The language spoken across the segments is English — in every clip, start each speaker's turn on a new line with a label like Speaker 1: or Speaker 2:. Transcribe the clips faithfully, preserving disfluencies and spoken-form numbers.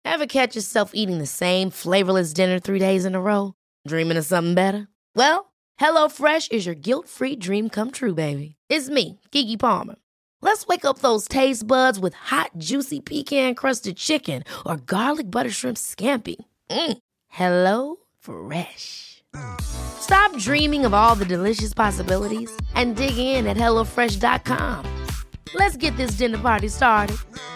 Speaker 1: Ever catch yourself eating the same flavorless dinner three days in a row? Dreaming of something better? Well, HelloFresh is your guilt-free dream come true, baby. It's me, Keke Palmer. Let's wake up those taste buds with hot, juicy pecan-crusted chicken or garlic butter shrimp scampi. Mm. Hello Fresh. Stop dreaming of all the delicious possibilities and dig in at hello fresh dot com. Let's get this dinner party started.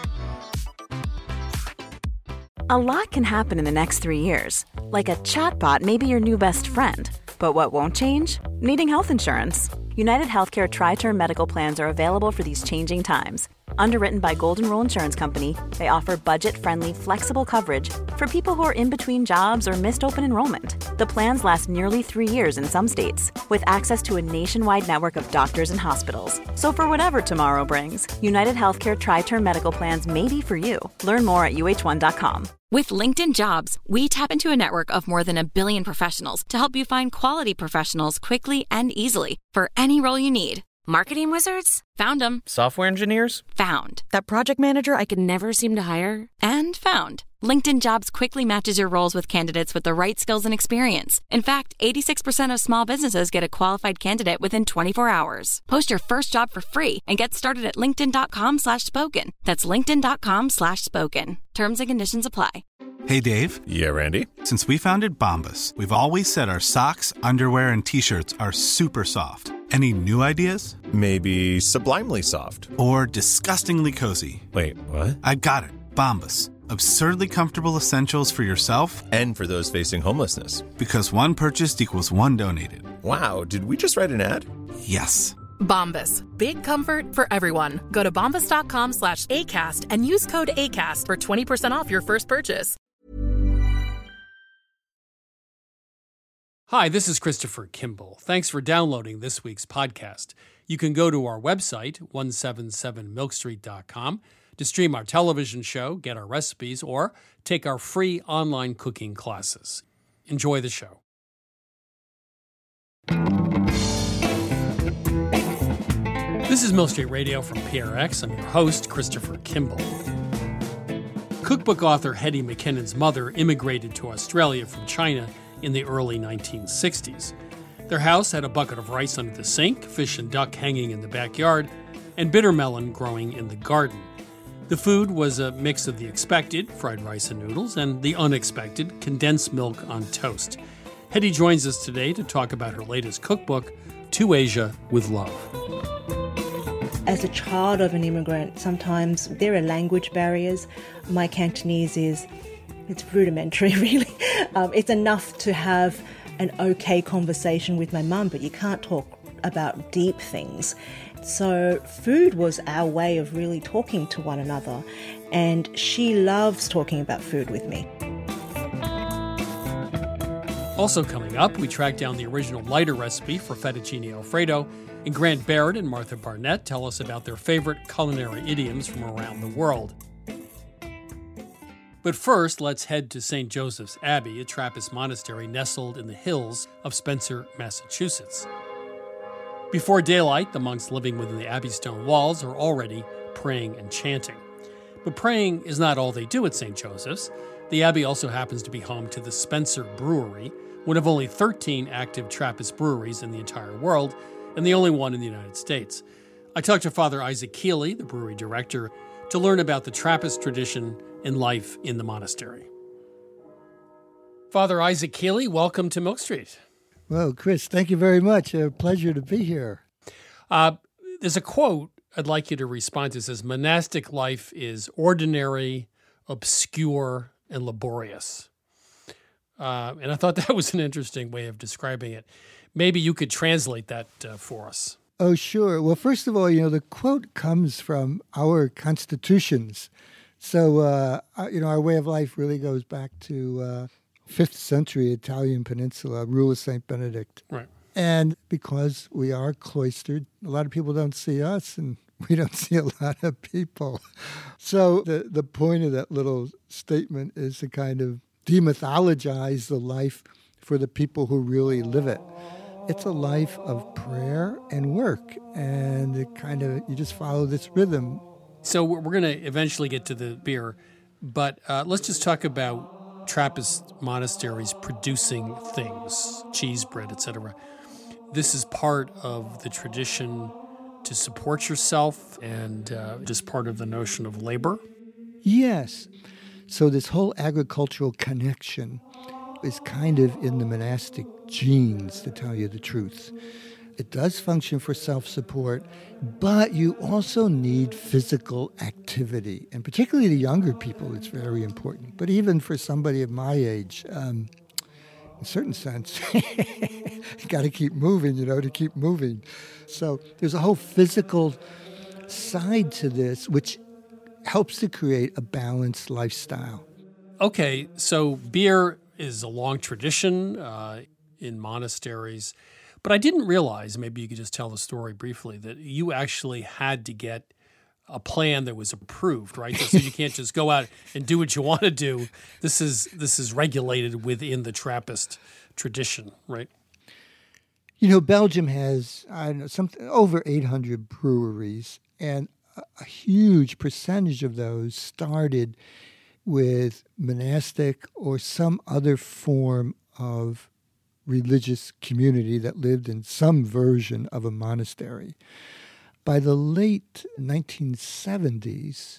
Speaker 2: A lot can happen in the next three years. Like a chatbot may be your new best friend. But what won't change? Needing health insurance. United Healthcare Tri-Term Medical Plans are available for these changing times. Underwritten by Golden Rule Insurance Company, they offer budget-friendly, flexible coverage for people who are in between jobs or missed open enrollment. The plans last nearly three years in some states, with access to a nationwide network of doctors and hospitals. So for whatever tomorrow brings, United Healthcare Tri-Term Medical Plans may be for you. Learn more at U H one dot com.
Speaker 3: With LinkedIn Jobs, we tap into a network of more than a billion professionals to help you find quality professionals quickly and easily for any role you need. Marketing wizards? Found them.
Speaker 4: Software engineers?
Speaker 3: Found. That project manager I could never seem to hire? And found. LinkedIn Jobs quickly matches your roles with candidates with the right skills and experience. In fact, eighty-six percent of small businesses get a qualified candidate within twenty-four hours. Post your first job for free and get started at linkedin.com slash spoken. That's linkedin.com slash spoken. Terms and conditions apply.
Speaker 5: Hey, Dave.
Speaker 4: Yeah, Randy.
Speaker 5: Since we founded Bombas, we've always said our socks, underwear, and T-shirts are super soft. Any new ideas?
Speaker 4: Maybe sublimely soft.
Speaker 5: Or disgustingly cozy.
Speaker 4: Wait, what?
Speaker 5: I got it. Bombas. Absurdly comfortable essentials for yourself
Speaker 4: and for those facing homelessness.
Speaker 5: Because one purchased equals one donated.
Speaker 4: Wow, did we just write an ad?
Speaker 5: Yes.
Speaker 6: Bombas. Big comfort for everyone. Go to bombas.com slash ACAST and use code ACAST for twenty percent off your first purchase.
Speaker 7: Hi, this is Christopher Kimball. Thanks for downloading this week's podcast. You can go to our website, one seventy-seven milk street dot com, to stream our television show, get our recipes, or take our free online cooking classes. Enjoy the show. This is Milk Street Radio from P R X. I'm your host, Christopher Kimball. Cookbook author Hetty McKinnon's mother immigrated to Australia from China in the early nineteen sixties. Their house had a bucket of rice under the sink, fish and duck hanging in the backyard, and bitter melon growing in the garden. The food was a mix of the expected, fried rice and noodles, and the unexpected, condensed milk on toast. Hetty joins us today to talk about her latest cookbook, To Asia with Love.
Speaker 8: As a child of an immigrant, sometimes there are language barriers. My Cantonese is, it's rudimentary, really. Um, it's enough to have an okay conversation with my mum, but you can't talk about deep things. So food was our way of really talking to one another, and she loves talking about food with me.
Speaker 7: Also coming up, we track down the original lighter recipe for fettuccine alfredo, and Grant Barrett and Martha Barnett tell us about their favorite culinary idioms from around the world. But first, let's head to Saint Joseph's Abbey, a Trappist monastery nestled in the hills of Spencer, Massachusetts. Before daylight, the monks living within the abbey stone walls are already praying and chanting. But praying is not all they do at Saint Joseph's. The abbey also happens to be home to the Spencer Brewery, one of only thirteen active Trappist breweries in the entire world, and the only one in the United States. I talked to Father Isaac Keeley, the brewery director, to learn about the Trappist tradition and life in the monastery. Father Isaac Keeley, welcome to Milk Street.
Speaker 9: Well, Chris, thank you very much. A pleasure to be here.
Speaker 7: Uh, there's a quote I'd like you to respond to. It says, monastic life is ordinary, obscure, and laborious. Uh, and I thought that was an interesting way of describing it. Maybe you could translate that uh, for us.
Speaker 9: Oh, sure. Well, first of all, you know, the quote comes from our constitutions. So, uh, you know, our way of life really goes back to uh, fifth century Italian peninsula, rule of Saint Benedict.
Speaker 7: Right.
Speaker 9: And because we are cloistered, a lot of people don't see us, and we don't see a lot of people. So the, the point of that little statement is to kind of demythologize the life for the people who really live it. It's a life of prayer and work, and it kind of, you just follow this rhythm.
Speaker 7: So we're going to eventually get to the beer, But uh, let's just talk about Trappist monasteries producing things, cheese, bread, et cetera. This is part of the tradition to support yourself and uh, just part of the notion of labor?
Speaker 9: Yes. So this whole agricultural connection is kind of in the monastic genes, to tell you the truth. It does function for self-support, but you also need physical activity. And particularly the younger people, it's very important. But even for somebody of my age, um, in a certain sense, you got to keep moving, you know, to keep moving. So there's a whole physical side to this, which helps to create a balanced lifestyle.
Speaker 7: Okay, so beer is a long tradition uh, in monasteries. But I didn't realize, maybe you could just tell the story briefly, that you actually had to get a plan that was approved, right? So, so you can't just go out and do what you want to do. This is this is regulated within the Trappist tradition, right?
Speaker 9: You know, Belgium has, I don't know, something over eight hundred breweries, and a, a huge percentage of those started with monastic or some other form of religious community that lived in some version of a monastery. By the late nineteen seventies,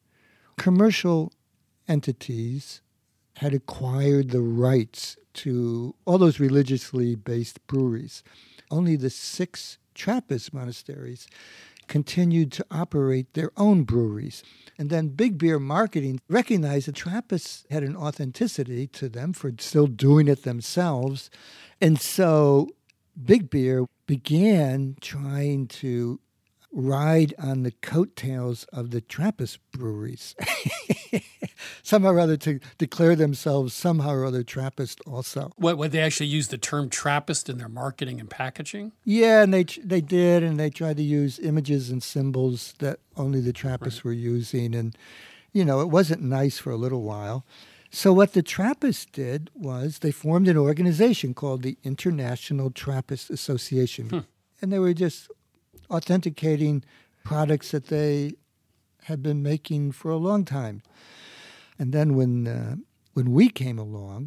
Speaker 9: commercial entities had acquired the rights to all those religiously based breweries. Only the six Trappist monasteries continued to operate their own breweries. And then Big Beer Marketing recognized that Trappists had an authenticity to them for still doing it themselves. And so Big Beer began trying to ride on the coattails of the Trappist breweries. Somehow or other to declare themselves somehow or other Trappist also.
Speaker 7: What, would they actually use the term Trappist in their marketing and packaging?
Speaker 9: Yeah, and they they did, and they tried to use images and symbols that only the Trappists right. were using. And, you know, it wasn't nice for a little while. So what the Trappists did was they formed an organization called the International Trappist Association. Hmm. And they were just authenticating products that they had been making for a long time. And then when uh, when we came along,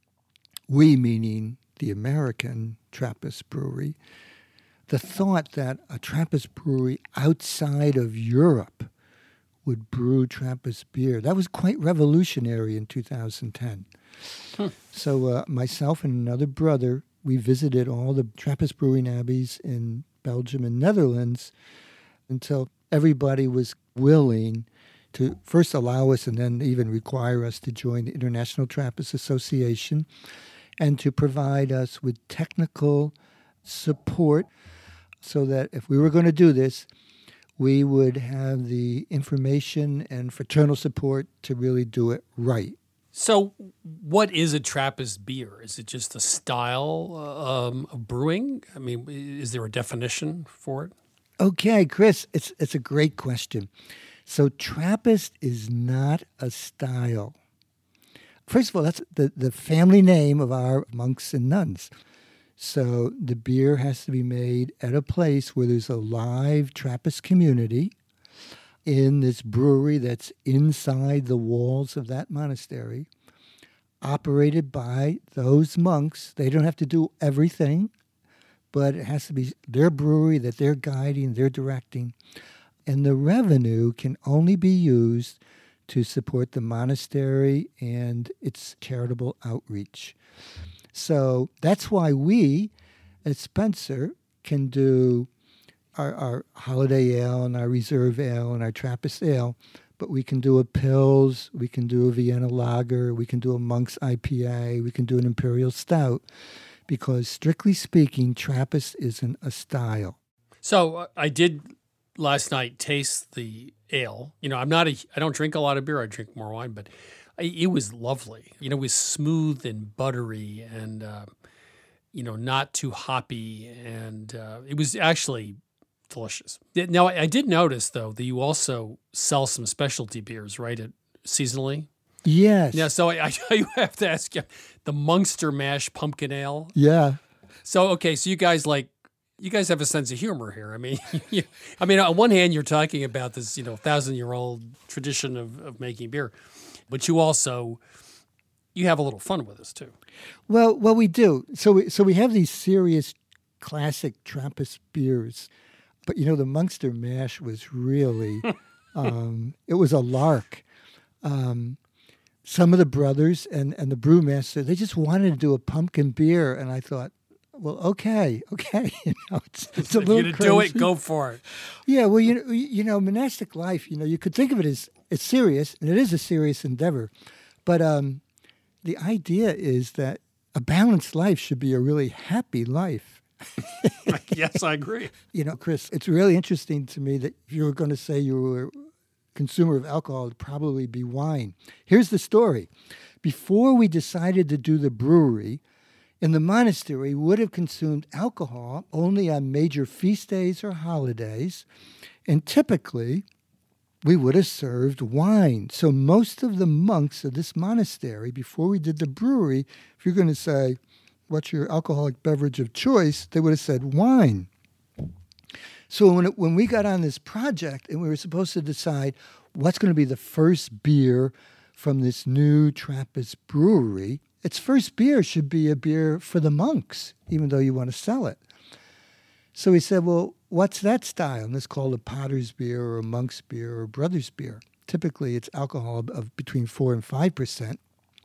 Speaker 9: we meaning the American Trappist brewery, the thought that a Trappist brewery outside of Europe would brew Trappist beer, that was quite revolutionary in two thousand ten. Hmm. So uh, myself and another brother, we visited all the Trappist brewing abbeys in Belgium and Netherlands until everybody was willing to first allow us and then even require us to join the International Trappist Association and to provide us with technical support so that if we were going to do this, we would have the information and fraternal support to really do it right.
Speaker 7: So what is a Trappist beer? Is it just a style um, of brewing? I mean, is there a definition for it?
Speaker 9: Okay, Chris, it's it's a great question. So Trappist is not a style. First of all, that's the, the family name of our monks and nuns. So the beer has to be made at a place where there's a live Trappist community in this brewery that's inside the walls of that monastery, operated by those monks. They don't have to do everything, but it has to be their brewery that they're guiding, they're directing. And the revenue can only be used to support the monastery and its charitable outreach. So that's why we at Spencer can do our, our holiday ale and our reserve ale and our Trappist ale, but we can do a Pils, we can do a Vienna Lager, we can do a Monk's I P A, we can do an Imperial Stout, because strictly speaking, Trappist isn't a style.
Speaker 7: So uh, I did last night taste the ale. You know, I'm not a, I don't drink a lot of beer. I drink more wine, but I, it was lovely. You know, it was smooth and buttery and, uh, you know, not too hoppy. And uh, it was actually delicious. Now, I did notice, though, that you also sell some specialty beers, right, at, seasonally?
Speaker 9: Yes.
Speaker 7: Yeah, so I, I have to ask you, the Munster Mash Pumpkin Ale?
Speaker 9: Yeah.
Speaker 7: So, okay, so you guys like, you guys have a sense of humor here. I mean, you, I mean, on one hand, you're talking about this, you know, thousand-year-old tradition of, of making beer. but you also, you have a little fun with us too.
Speaker 9: Well, well, we do. So we, so we have these serious classic Trappist beers. But, you know, the Munster mash was really, um, it was a lark. Um, some of the brothers and, and the brewmaster, they just wanted to do a pumpkin beer. And I thought, well, okay, okay. You know, it's, it's a little
Speaker 7: you to
Speaker 9: crazy.
Speaker 7: do it, go for it.
Speaker 9: Yeah, well, you know, you know, monastic life, you know, you could think of it as it's serious, and it is a serious endeavor. But um, the idea is that a balanced life should be a really happy life.
Speaker 7: Yes, I agree.
Speaker 9: You know, Chris, it's really interesting to me that if you were going to say you were a consumer of alcohol, it'd probably be wine. Here's the story. Before we decided to do the brewery, in the monastery, we would have consumed alcohol only on major feast days or holidays, and typically we would have served wine. So most of the monks of this monastery, before we did the brewery, if you're going to say, what's your alcoholic beverage of choice, they would have said wine. So when it, when we got on this project and we were supposed to decide what's going to be the first beer from this new Trappist brewery, its first beer should be a beer for the monks, even though you want to sell it. So we said, well, what's that style? And it's called a potter's beer or a monk's beer or a brother's beer. Typically, it's alcohol of between four and five percent.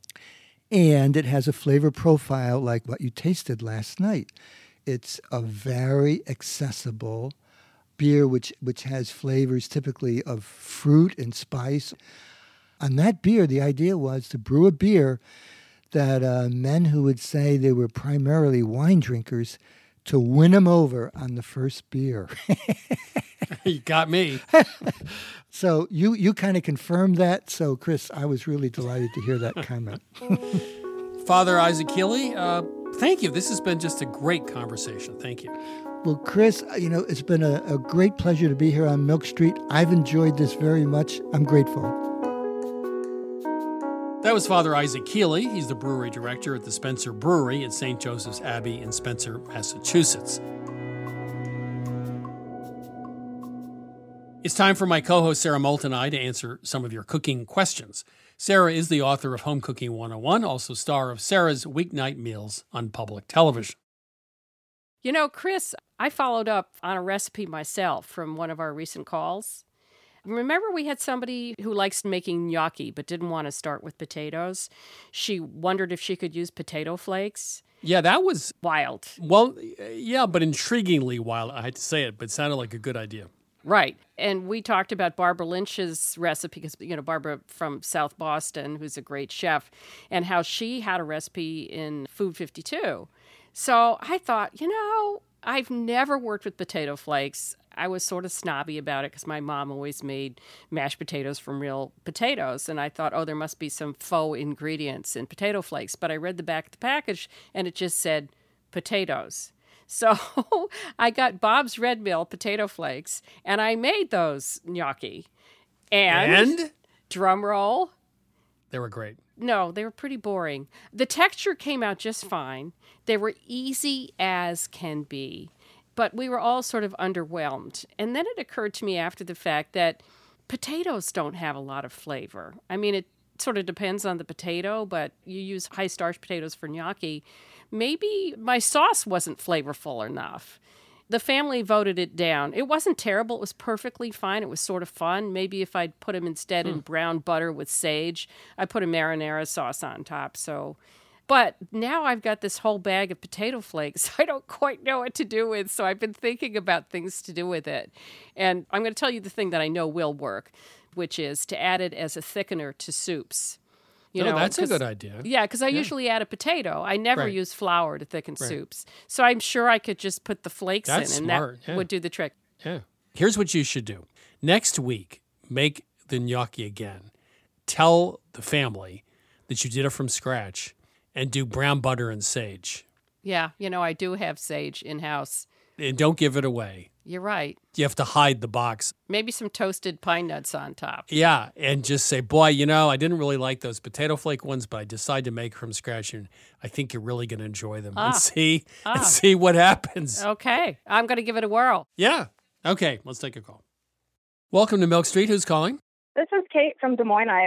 Speaker 9: And it has a flavor profile like what you tasted last night. It's a very accessible beer which, which has flavors typically of fruit and spice. On that beer, the idea was to brew a beer that uh, men who would say they were primarily wine drinkers, to win them over on the first beer.
Speaker 7: You got me.
Speaker 9: So you, you kind of confirmed that. So, Chris, I was really delighted to hear that comment.
Speaker 7: Father Isaac Keeley, uh, thank you. This has been just a great conversation. Thank you.
Speaker 9: Well, Chris, you know, it's been a, a great pleasure to be here on Milk Street. I've enjoyed this very much. I'm grateful.
Speaker 7: That was Father Isaac Keeley. He's the brewery director at the Spencer Brewery at Saint Joseph's Abbey in Spencer, Massachusetts. It's time for my co-host Sarah Moult and I to answer some of your cooking questions. Sarah is the author of Home Cooking one oh one, also star of Sarah's Weeknight Meals on public television.
Speaker 10: You know, Chris, I followed up on a recipe myself from one of our recent calls. Remember we had somebody who likes making gnocchi but didn't want to start with potatoes? She wondered if she could use potato flakes.
Speaker 7: Yeah, that was...
Speaker 10: Wild.
Speaker 7: Well, yeah, but intriguingly wild. I hate to say it, but it sounded like a good idea.
Speaker 10: Right. And we talked about Barbara Lynch's recipe, because, you know, Barbara from South Boston, who's a great chef, and how she had a recipe in Food fifty-two. So I thought, you know, I've never worked with potato flakes. I was sort of snobby about it because my mom always made mashed potatoes from real potatoes. And I thought, oh, there must be some faux ingredients in potato flakes. But I read the back of the package and it just said potatoes. So I got Bob's Red Mill potato flakes and I made those gnocchi. And,
Speaker 7: and?
Speaker 10: drum roll.
Speaker 7: They were great.
Speaker 10: No, they were pretty boring. The texture came out just fine. They were easy as can be. But we were all sort of underwhelmed. And then it occurred to me after the fact that potatoes don't have a lot of flavor. I mean, it sort of depends on the potato, but you use high-starch potatoes for gnocchi. Maybe my sauce wasn't flavorful enough. The family voted it down. It wasn't terrible. It was perfectly fine. It was sort of fun. Maybe if I'd put them instead mm. in brown butter with sage, I put a marinara sauce on top, so... But now I've got this whole bag of potato flakes I don't quite know what to do with, so I've been thinking about things to do with it. And I'm going to tell you the thing that I know will work, which is to add it as a thickener to soups. You
Speaker 7: no,
Speaker 10: know,
Speaker 7: that's a good idea.
Speaker 10: Yeah, because I yeah. usually add a potato. I never right. use flour to thicken right. soups. So I'm sure I could just put the flakes
Speaker 7: that's
Speaker 10: in, and
Speaker 7: smart.
Speaker 10: that
Speaker 7: yeah.
Speaker 10: would do the trick.
Speaker 7: Yeah. Here's what you should do. Next week, make the gnocchi again. Tell the family that you did it from scratch. And do brown butter and sage.
Speaker 10: Yeah, you know, I do have sage in-house.
Speaker 7: And don't give it away.
Speaker 10: You're right.
Speaker 7: You have to hide the box.
Speaker 10: Maybe some toasted pine nuts on top.
Speaker 7: Yeah, and just say, boy, you know, I didn't really like those potato flake ones, but I decided to make from scratch, and I think you're really going to enjoy them.
Speaker 10: Ah.
Speaker 7: And see,
Speaker 10: ah.
Speaker 7: and see what happens.
Speaker 10: Okay, I'm going to give it a whirl.
Speaker 7: Yeah. Okay, let's take a call. Welcome to Milk Street. Who's calling?
Speaker 11: This is Kate from Des Moines, Iowa.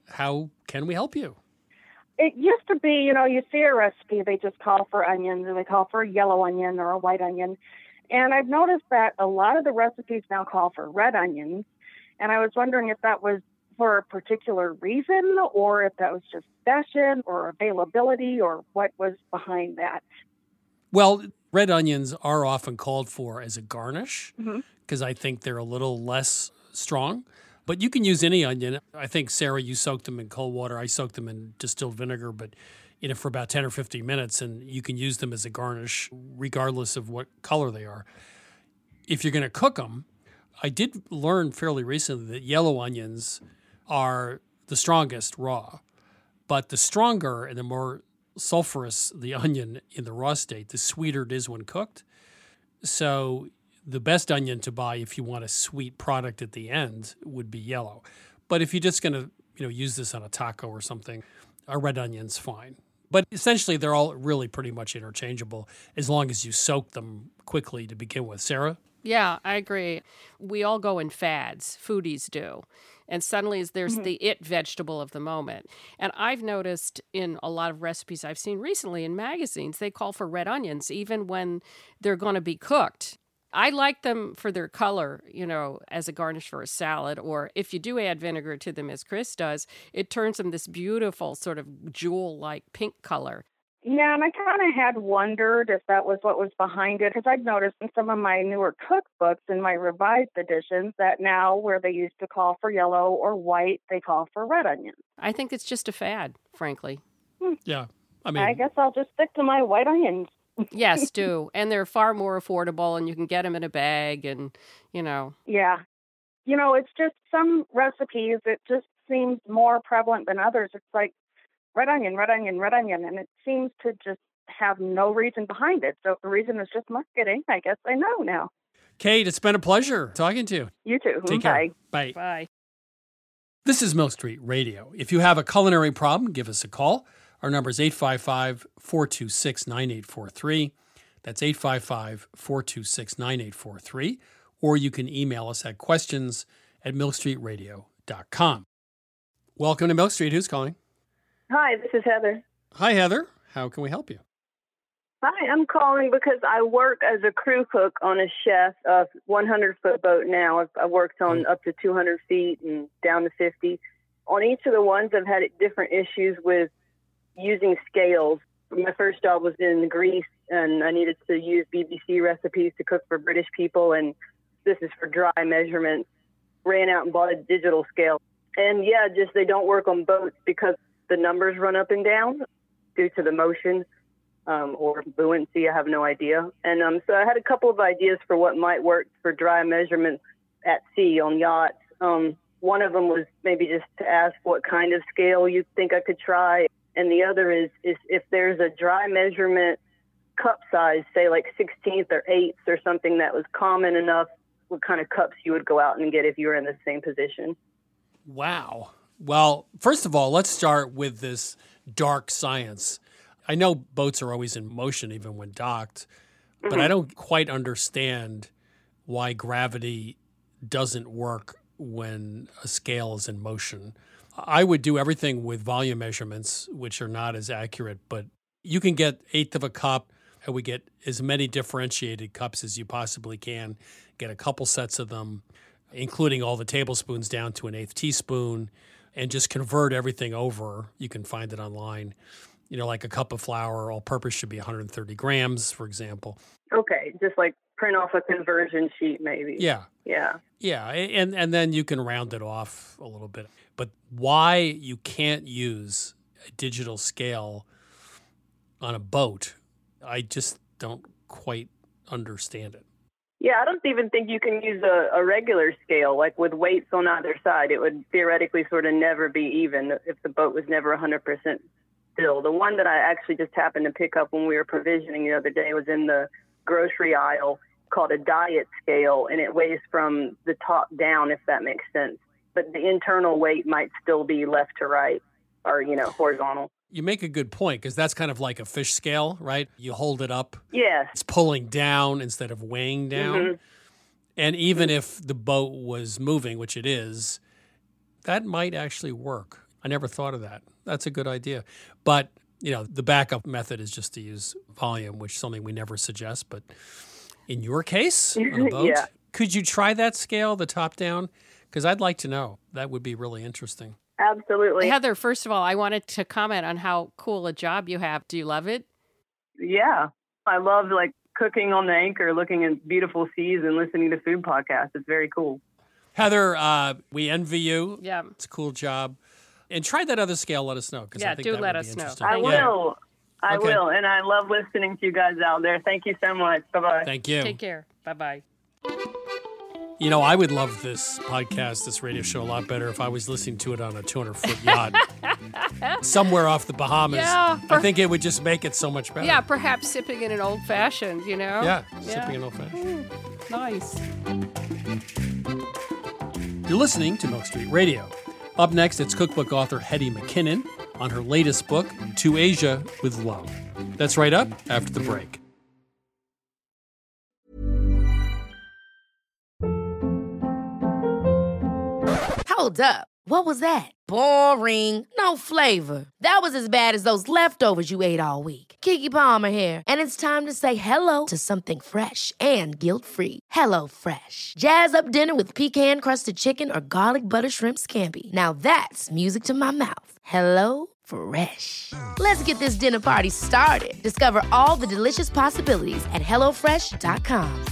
Speaker 7: How can we help you?
Speaker 11: It used to be, you know, you see a recipe, they just call for onions, or they call for a yellow onion or a white onion. And I've noticed that a lot of the recipes now call for red onions. And I was wondering if that was for a particular reason, or if that was just fashion or availability, or what was behind that.
Speaker 7: Well, red onions are often called for as a garnish because
Speaker 11: Mm-hmm.
Speaker 7: I think they're a little less strong. But you can use any onion. I think, Sarah, you soaked them in cold water. I soaked them in distilled vinegar, but you know, for about ten or fifteen minutes, and you can use them as a garnish regardless of what color they are. If you're going to cook them, I did learn fairly recently that yellow onions are the strongest raw, but the stronger and the more sulfurous the onion in the raw state, the sweeter it is when cooked. So the best onion to buy if you want a sweet product at the end would be yellow. But if you're just going to, you know, use this on a taco or something, a red onion's fine. But essentially, they're all really pretty much interchangeable as long as you soak them quickly to begin with. Sarah?
Speaker 10: Yeah, I agree. We all go in fads. Foodies do. And suddenly there's
Speaker 11: Mm-hmm.
Speaker 10: the it vegetable of the moment. And I've noticed in a lot of recipes I've seen recently in magazines, they call for red onions even when they're going to be cooked. I like them for their color, you know, as a garnish for a salad, or if you do add vinegar to them, as Chris does, it turns them this beautiful sort of jewel-like pink color.
Speaker 11: Yeah, and I kind of had wondered if that was what was behind it, because I've noticed in some of my newer cookbooks in my revised editions that now where they used to call for yellow or white, they call for red onions.
Speaker 10: I think it's just a fad, frankly.
Speaker 11: Hmm.
Speaker 7: Yeah. I mean,
Speaker 11: I guess I'll just stick to my white onions.
Speaker 10: Yes, do. And they're far more affordable, and you can get them in a bag, and, you know.
Speaker 11: Yeah. You know, it's just some recipes, it just seems more prevalent than others. It's like red onion, red onion, red onion, and it seems to just have no reason behind it. So if the reason is just marketing, I guess I know now.
Speaker 7: Kate, it's been a pleasure talking to you.
Speaker 11: You too.
Speaker 7: Take
Speaker 11: Bye.
Speaker 7: care. Bye.
Speaker 10: Bye.
Speaker 7: This is Milk Street Radio. If you have a culinary problem, give us a call. Our number is eight five five, four two six, nine eight four three. That's eight five five, four two six, nine eight four three. Or you can email us at questions at milk street radio dot com. Welcome to Milk Street. Who's calling?
Speaker 12: Hi, this is Heather.
Speaker 7: Hi, Heather. How can we help you?
Speaker 12: Hi, I'm calling because I work as a crew cook on a chef, a one hundred foot boat now. I've, I've worked on up to two hundred feet and down to fifty. On each of the ones, I've had different issues with using scales. My first job was in Greece, and I needed to use B B C recipes to cook for British people, and this is for dry measurements. Ran out and bought a digital scale. And yeah, just they don't work on boats because the numbers run up and down due to the motion um, or buoyancy. I have no idea. And um, so I had a couple of ideas for what might work for dry measurements at sea on yachts. Um, one of them was maybe just to ask what kind of scale you think I could try. And the other is, is if there's a dry measurement cup size, say like sixteenth or eighth or something that was common enough, what kind of cups you would go out and get if you were in the same position.
Speaker 7: Wow. Well, first of all, let's start with this dark science. I know boats are always in motion even when docked, but
Speaker 12: Mm-hmm.
Speaker 7: I don't quite understand why gravity doesn't work when a scale is in motion. I would do everything with volume measurements, which are not as accurate, but you can get eighth of a cup, and we get as many differentiated cups as you possibly can, get a couple sets of them, including all the tablespoons down to an eighth teaspoon, and just convert everything over. You can find it online. You know, like a cup of flour, all-purpose should be one hundred thirty grams, for example.
Speaker 12: Okay, just like print off a conversion sheet maybe.
Speaker 7: Yeah.
Speaker 12: Yeah.
Speaker 7: Yeah, and, and then you can round it off a little bit. But why you can't use a digital scale on a boat, I just don't quite understand it.
Speaker 12: Yeah, I don't even think you can use a, a regular scale, like with weights on either side. It would theoretically sort of never be even if the boat was never one hundred percent still. The one that I actually just happened to pick up when we were provisioning the other day was in the grocery aisle, called a diet scale, and it weighs from the top down, if that makes sense. But the internal weight might still be left to right or, you know, horizontal.
Speaker 7: You make a good point, because that's kind of like a fish scale, right? You hold it up.
Speaker 12: Yeah.
Speaker 7: It's pulling down instead of weighing down.
Speaker 12: Mm-hmm.
Speaker 7: And even if the boat was moving, which it is, that might actually work. I never thought of that. That's a good idea. But, you know, the backup method is just to use volume, which is something we never suggest. But in your case, on a boat,
Speaker 12: yeah.
Speaker 7: could you try that scale, the top down? Because I'd like to know. That would be really interesting.
Speaker 12: Absolutely.
Speaker 10: Heather, first of all, I wanted to comment on how cool a job you have. Do you love it?
Speaker 12: Yeah. I love like cooking on the anchor, looking at beautiful seas and listening to food podcasts. It's very cool.
Speaker 7: Heather, uh, we envy you.
Speaker 10: Yeah.
Speaker 7: It's a cool job. And try that other scale. Let us know.
Speaker 10: Yeah,
Speaker 7: I think
Speaker 10: do
Speaker 7: that
Speaker 10: let
Speaker 7: would
Speaker 10: us
Speaker 7: be
Speaker 10: know.
Speaker 7: interesting.
Speaker 12: I
Speaker 7: Yeah.
Speaker 12: will. I
Speaker 7: Okay.
Speaker 12: will. And I love listening to you guys out there. Thank you so much. Bye-bye.
Speaker 7: Thank you.
Speaker 10: Take care. Bye-bye.
Speaker 7: You know, I would love this podcast, this radio show a lot better if I was listening to it on a two hundred foot yacht somewhere off the Bahamas.
Speaker 10: Yeah,
Speaker 7: I think it would just make it so much better.
Speaker 10: Yeah, perhaps sipping in an old-fashioned, you know?
Speaker 7: Yeah, sipping an old-fashioned.
Speaker 10: Mm, nice.
Speaker 7: You're listening to Milk Street Radio. Up next, it's cookbook author Hetty McKinnon on her latest book, To Asia with Love. That's right up after the break.
Speaker 1: Hold up. What was that? Boring. No flavor. That was as bad as those leftovers you ate all week. Keke Palmer here, and it's time to say hello to something fresh and guilt-free. Hello Fresh. Jazz up dinner with pecan-crusted chicken or garlic butter shrimp scampi. Now that's music to my mouth. Hello Fresh. Let's get this dinner party started. Discover all the delicious possibilities at hello fresh dot com.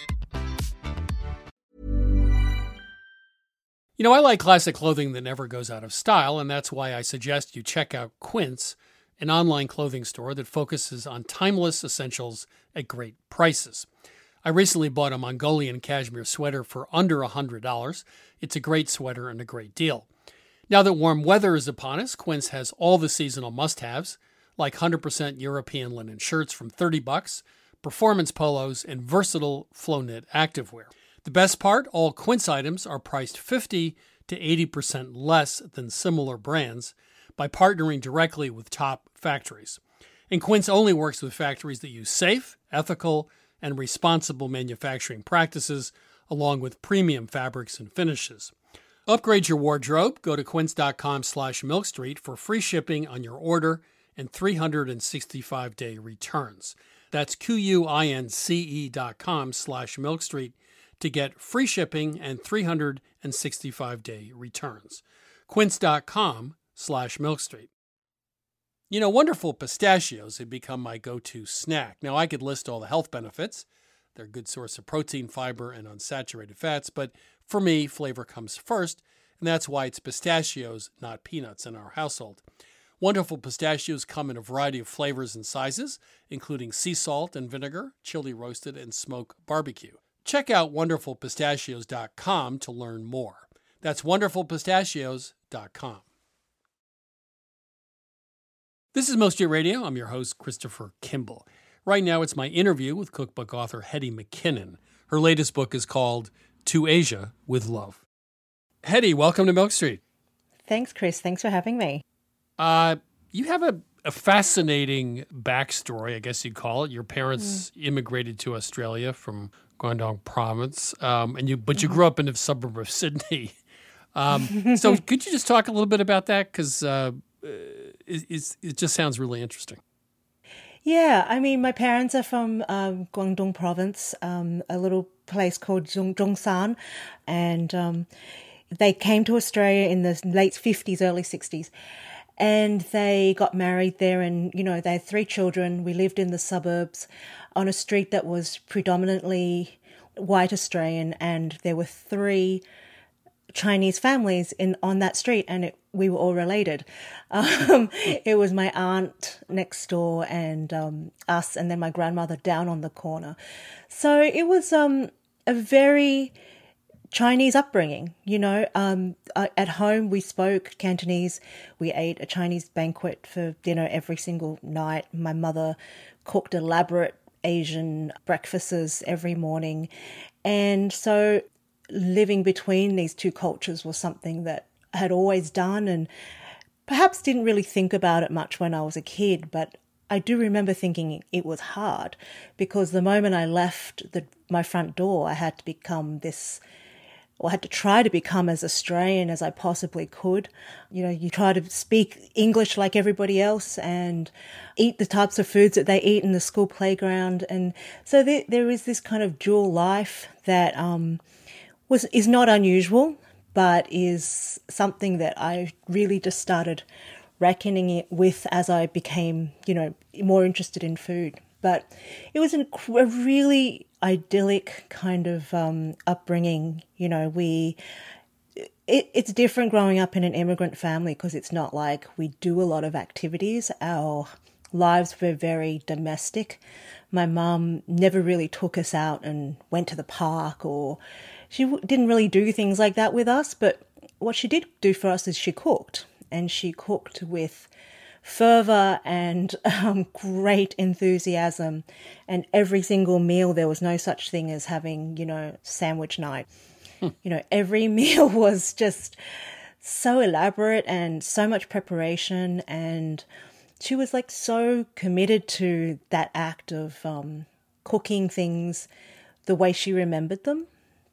Speaker 7: You know, I like classic clothing that never goes out of style, and that's why I suggest you check out Quince, an online clothing store that focuses on timeless essentials at great prices. I recently bought a Mongolian cashmere sweater for under one hundred dollars. It's a great sweater and a great deal. Now that warm weather is upon us, Quince has all the seasonal must-haves, like one hundred percent European linen shirts from thirty bucks, performance polos, and versatile flow-knit activewear. The best part, all Quince items are priced fifty to eighty percent less than similar brands by partnering directly with top factories. And Quince only works with factories that use safe, ethical, and responsible manufacturing practices, along with premium fabrics and finishes. Upgrade your wardrobe. Go to quince.com slash milkstreet for free shipping on your order and three hundred sixty-five day returns. That's Q-U-I-N-C-E dot com slash milkstreet to get free shipping and three hundred sixty-five day returns. Quince.com slash milkstreet. You know, Wonderful Pistachios have become my go-to snack. Now, I could list all the health benefits. They're a good source of protein, fiber, and unsaturated fats, but for me, flavor comes first, and that's why it's pistachios, not peanuts, in our household. Wonderful Pistachios come in a variety of flavors and sizes, including sea salt and vinegar, chili roasted, and smoke barbecue. Check out wonderful pistachios dot com to learn more. That's wonderful pistachios dot com. This is Milk Street Radio. I'm your host, Christopher Kimball. Right now, it's my interview with cookbook author Hetty McKinnon. Her latest book is called To Asia with Love. Hetty, welcome to Milk Street.
Speaker 8: Thanks, Chris. Thanks for having me.
Speaker 7: Uh, you have a, a fascinating backstory, I guess you'd call it. Your parents mm. immigrated to Australia from Guangdong province, um, and you but you grew up in the suburb of Sydney. Um, so could you just talk a little bit about that? Because uh, it, it just sounds really interesting.
Speaker 8: Yeah, I mean, my parents are from um, Guangdong province, um, a little place called Zhong- Zhongshan, and um, they came to Australia in the late fifties, early sixties. And they got married there and, you know, they had three children. We lived in the suburbs on a street that was predominantly white Australian, and there were three Chinese families in on that street, and it, we were all related. Um, it was my aunt next door and um, us, and then my grandmother down on the corner. So it was um, a very Chinese upbringing, you know. Um, at home, we spoke Cantonese. We ate a Chinese banquet for dinner every single night. My mother cooked elaborate Asian breakfasts every morning. And so living between these two cultures was something that I had always done, and perhaps didn't really think about it much when I was a kid, but I do remember thinking it was hard, because the moment I left the, my front door, I had to become this or had to try to become as Australian as I possibly could. You know, you try to speak English like everybody else and eat the types of foods that they eat in the school playground. And so there, there is this kind of dual life that um, was is not unusual, but is something that I really just started reckoning it with as I became, you know, more interested in food. But it was a, a really idyllic kind of um, upbringing. You know, we it, it's different growing up in an immigrant family because it's not like we do a lot of activities. Our lives were very domestic. My mum never really took us out and went to the park, or she w- didn't really do things like that with us. But what she did do for us is she cooked, and she cooked with fervour and um, great enthusiasm. And every single meal, there was no such thing as having, you know, sandwich night. Hmm. You know, every meal was just so elaborate and so much preparation. And she was like so committed to that act of um, cooking things the way she remembered them.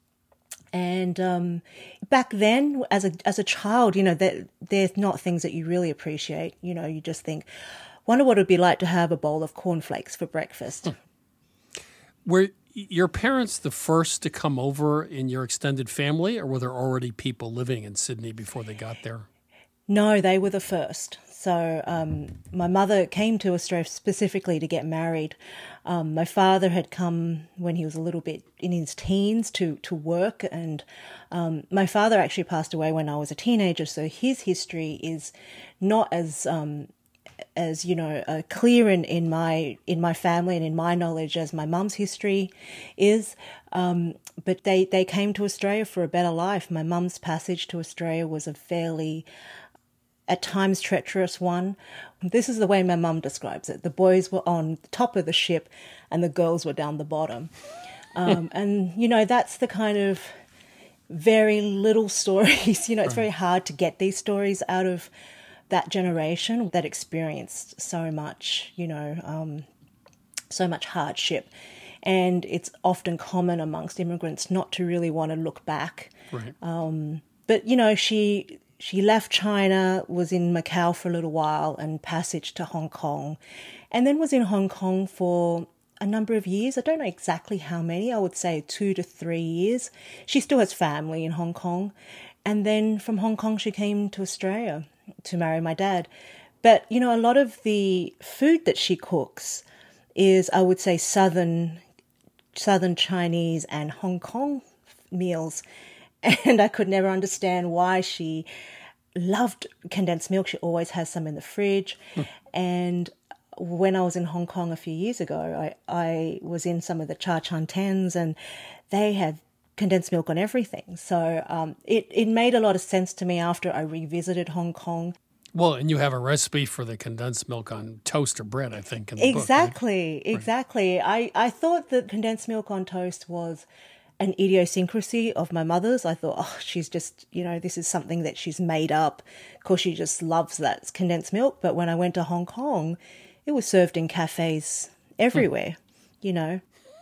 Speaker 8: And um, back then, as a as a child, you know, that there's not things that you really appreciate. You know, you just think, wonder what it would be like to have a bowl of cornflakes for breakfast.
Speaker 7: Hmm. Were your parents the first to come over in your extended family, or were there already people living in Sydney before they got there?
Speaker 8: No, they were the first. So um, my mother came to Australia specifically to get married. Um, my father had come when he was a little bit in his teens to, to work, and um, my father actually passed away when I was a teenager, so his history is not as um, as you know uh, clear in, in my in my family and in my knowledge as my mum's history is. Um, but they, they came to Australia for a better life. My mum's passage to Australia was a fairly at times treacherous one. This is the way my mum describes it. The boys were on the top of the ship and the girls were down the bottom. Um, and, you know, that's the kind of very little stories. You know, it's very hard to get these stories out of that generation that experienced so much, you know, um, so much hardship. And it's often common amongst immigrants not to really want to look back.
Speaker 7: Right.
Speaker 8: Um, but, you know, she... She left China, was in Macau for a little while, and passage to Hong Kong, and then was in Hong Kong for a number of years. I don't know exactly how many. I would say two to three years. She still has family in Hong Kong. And then from Hong Kong, she came to Australia to marry my dad. But, you know, a lot of the food that she cooks is, I would say, Southern, Southern Chinese and Hong Kong meals. And I could never understand why she loved condensed milk. She always has some in the fridge. Mm. And when I was in Hong Kong a few years ago, I, I was in some of the Cha Chan Tens, and they had condensed milk on everything. So um, it, it made a lot of sense to me after I revisited Hong Kong.
Speaker 7: Well, and you have a recipe for the condensed milk on toast or bread, I think, in the
Speaker 8: exactly,
Speaker 7: book, right?
Speaker 8: Exactly. I, I thought that condensed milk on toast was an idiosyncrasy of my mother's. I thought, oh, she's just, you know, this is something that she's made up because she just loves that condensed milk. But when I went to Hong Kong, it was served in cafes everywhere, hmm. you know.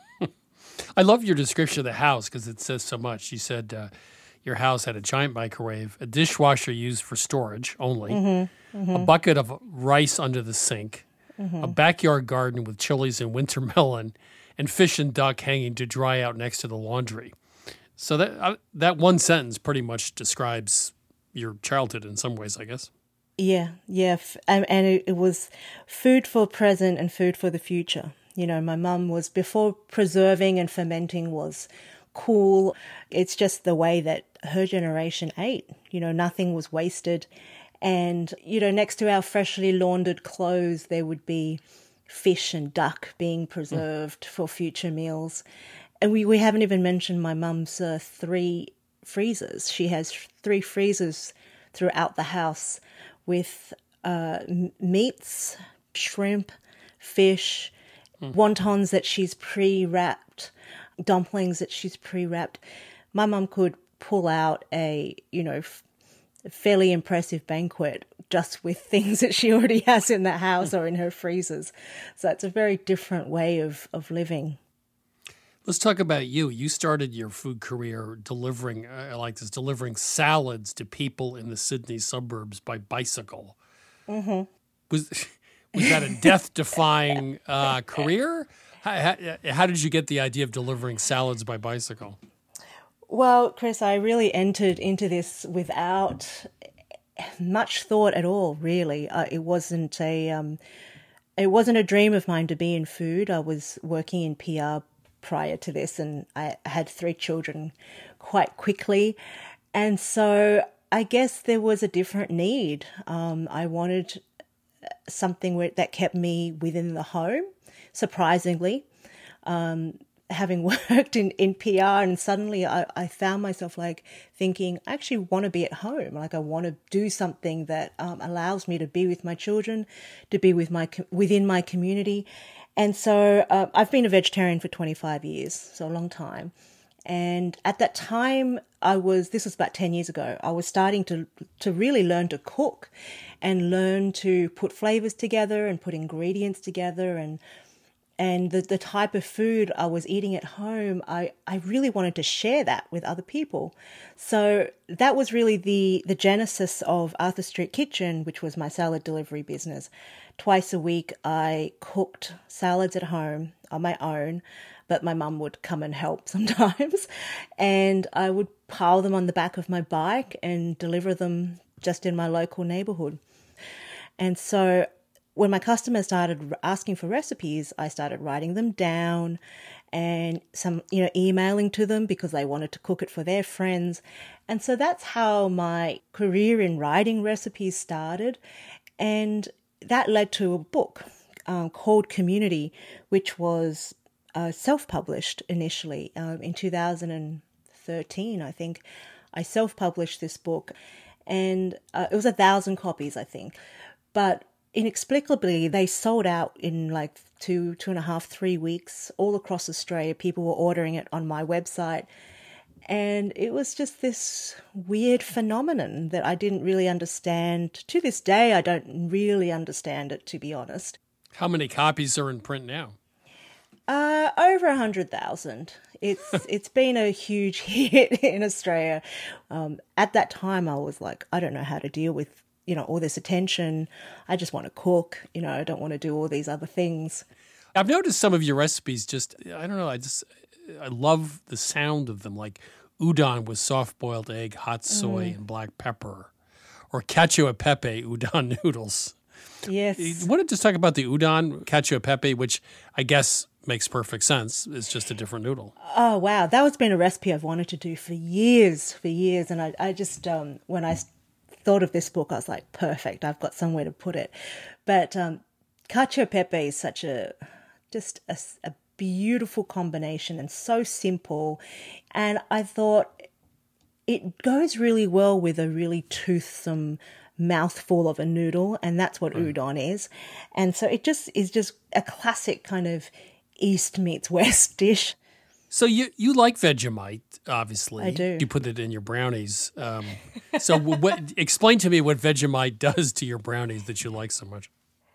Speaker 7: I love your description of the house because it says so much. You said uh, your house had a giant microwave, a dishwasher used for storage only, mm-hmm, mm-hmm. a bucket of rice under the sink, mm-hmm. a backyard garden with chilies and winter melon, and fish and duck hanging to dry out next to the laundry. So that uh, that one sentence pretty much describes your childhood in some ways, I guess.
Speaker 8: Yeah, yeah. And, and it, it was food for present and food for the future. You know, my mum was, before preserving and fermenting was cool, it's just the way that her generation ate. You know, nothing was wasted. And, you know, next to our freshly laundered clothes, there would be fish and duck being preserved mm. for future meals. And we, we haven't even mentioned my mum's uh, three freezers. She has three freezers throughout the house with uh, meats, shrimp, fish, mm. wontons that she's pre-wrapped, dumplings that she's pre-wrapped. My mum could pull out a, you know, f- fairly impressive banquet just with things that she already has in the house or in her freezers. So it's a very different way of, of living.
Speaker 7: Let's talk about you. You started your food career delivering, I like this, delivering salads to people in the Sydney suburbs by bicycle.
Speaker 8: Mm-hmm.
Speaker 7: Was was that a death-defying uh, career? How, how, how did you get the idea of delivering salads by bicycle?
Speaker 8: Well, Chris, I really entered into this without much thought at all, really. Uh, it wasn't a um, it wasn't a dream of mine to be in food. I was working in P R prior to this, and I had three children quite quickly. And so I guess there was a different need. Um, I wanted something where, that kept me within the home, surprisingly. Um, having worked in, in P R, and suddenly I, I found myself like thinking, I actually want to be at home. Like I want to do something that um, allows me to be with my children, to be with my within my community. And so uh, I've been a vegetarian for twenty-five years, so a long time. And at that time, I was, this was about ten years ago, I was starting to to really learn to cook and learn to put flavors together and put ingredients together. And and the, the type of food I was eating at home, I, I really wanted to share that with other people. So that was really the, the genesis of Arthur Street Kitchen, which was my salad delivery business. Twice a week, I cooked salads at home on my own, but my mum would come and help sometimes. And I would pile them on the back of my bike and deliver them just in my local neighborhood. And so when my customers started asking for recipes, I started writing them down and some, you know, emailing to them because they wanted to cook it for their friends. And so that's how my career in writing recipes started. And that led to a book um, called Community, which was uh, self-published initially um, in two thousand thirteen, I think. I self-published this book, and uh, it was a thousand copies, I think. But inexplicably, they sold out in like two, two and a half, three weeks all across Australia. People were ordering it on my website. And it was just this weird phenomenon that I didn't really understand. To this day, I don't really understand it, to be honest.
Speaker 7: How many copies are in print now?
Speaker 8: Uh, over a hundred thousand. It's it's been a huge hit in Australia. Um, at that time, I was like, I don't know how to deal with, you know, all this attention. I just want to cook. You know, I don't want to do all these other things.
Speaker 7: I've noticed some of your recipes just, I don't know, I just, I love the sound of them, like udon with soft-boiled egg, hot soy, mm. and black pepper, or cacio e pepe udon noodles.
Speaker 8: Yes.
Speaker 7: You want to just talk about the udon, cacio e pepe, which I guess makes perfect sense. It's just a different noodle.
Speaker 8: Oh, wow. That has been a recipe I've wanted to do for years, for years. And I, I just, um, when I thought of this book, I was like, perfect. I've got somewhere to put it. But um, cacio e pepe is such a, just a, a beautiful combination and so simple. And I thought it goes really well with a really toothsome mouthful of a noodle, and that's what mm. udon is. And so it just is just a classic kind of East meets West dish.
Speaker 7: So you, you like Vegemite, obviously.
Speaker 8: I do.
Speaker 7: You put it in your brownies. Um, so what, explain to me what Vegemite does to your brownies that you like so much.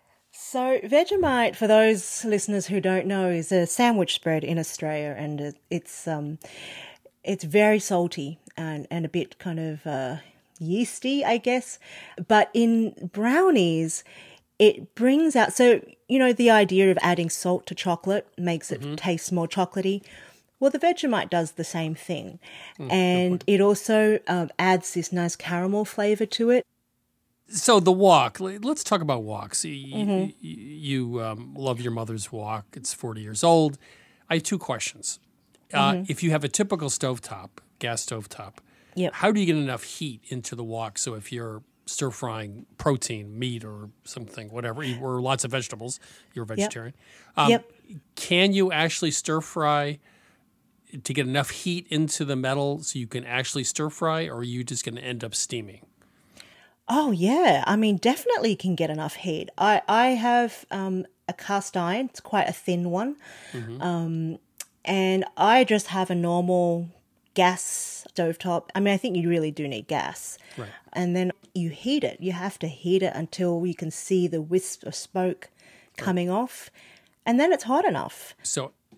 Speaker 8: So Vegemite, for those listeners who don't know, is a sandwich spread in Australia, and it's um, it's very salty and, and a bit kind of uh, yeasty, I guess. But in brownies, it brings out, so, you know, the idea of adding salt to chocolate makes it mm-hmm. taste more chocolatey. Well, the Vegemite does the same thing. Mm, and it also um, adds this nice caramel flavor to it.
Speaker 7: So the wok, let's talk about woks. You,
Speaker 8: mm-hmm.
Speaker 7: you, you um, love your mother's wok. It's forty years old. I have two questions. Uh,
Speaker 8: Mm-hmm.
Speaker 7: If you have a typical stovetop, gas stovetop,
Speaker 8: yep.
Speaker 7: how do you get enough heat into the wok? So if you're stir frying protein, meat or something, whatever, or lots of vegetables, you're a vegetarian.
Speaker 8: Yep.
Speaker 7: Um,
Speaker 8: yep.
Speaker 7: Can you actually stir fry to get enough heat into the metal so you can actually stir fry, or are you just going to end up steaming?
Speaker 8: Oh, yeah. I mean, definitely can get enough heat. I, I have um, a cast iron. It's quite a thin one.
Speaker 7: Mm-hmm.
Speaker 8: Um, and I just have a normal gas stovetop. I mean, I think you really do need gas.
Speaker 7: Right.
Speaker 8: And then you heat it. You have to heat it until you can see the wisp of smoke coming right. off. And then it's hot enough.
Speaker 7: So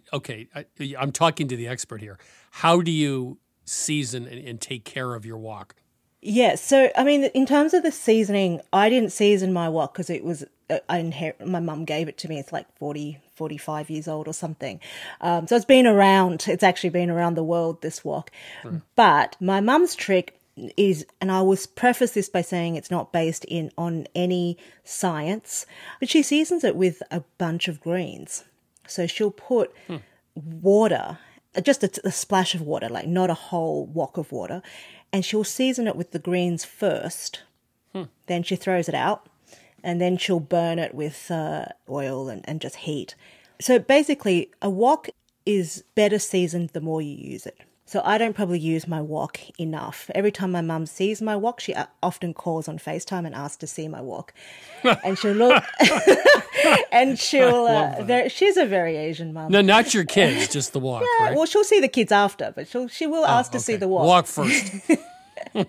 Speaker 7: okay, I, I'm talking to the expert here. How do you season and, and take care of your wok?
Speaker 8: Yeah, so, I mean, in terms of the seasoning, I didn't season my wok because it was, uh, I inherit, my mum gave it to me. It's like forty, forty-five years old or something. Um, so it's been around, it's actually been around the world, this wok. Right. But my mum's trick is, and I will preface this by saying it's not based in on any science, but she seasons it with a bunch of greens. So she'll put hmm. water, just a, a splash of water, like not a whole wok of water, and she'll season it with the greens first. Hmm. Then she throws it out, and then she'll burn it with uh, oil and, and just heat. So basically, a wok is better seasoned the more you use it. So I don't probably use my wok enough. Every time my mum sees my wok, she often calls on FaceTime and asks to see my wok. And she'll look, and she'll, uh, very, she's a very Asian mum.
Speaker 7: No, not your kids, just the wok,
Speaker 8: yeah,
Speaker 7: right?
Speaker 8: Well, she'll see the kids after, but she'll, she will
Speaker 7: oh,
Speaker 8: ask to
Speaker 7: okay.
Speaker 8: see the wok.
Speaker 7: Wok first.
Speaker 8: right.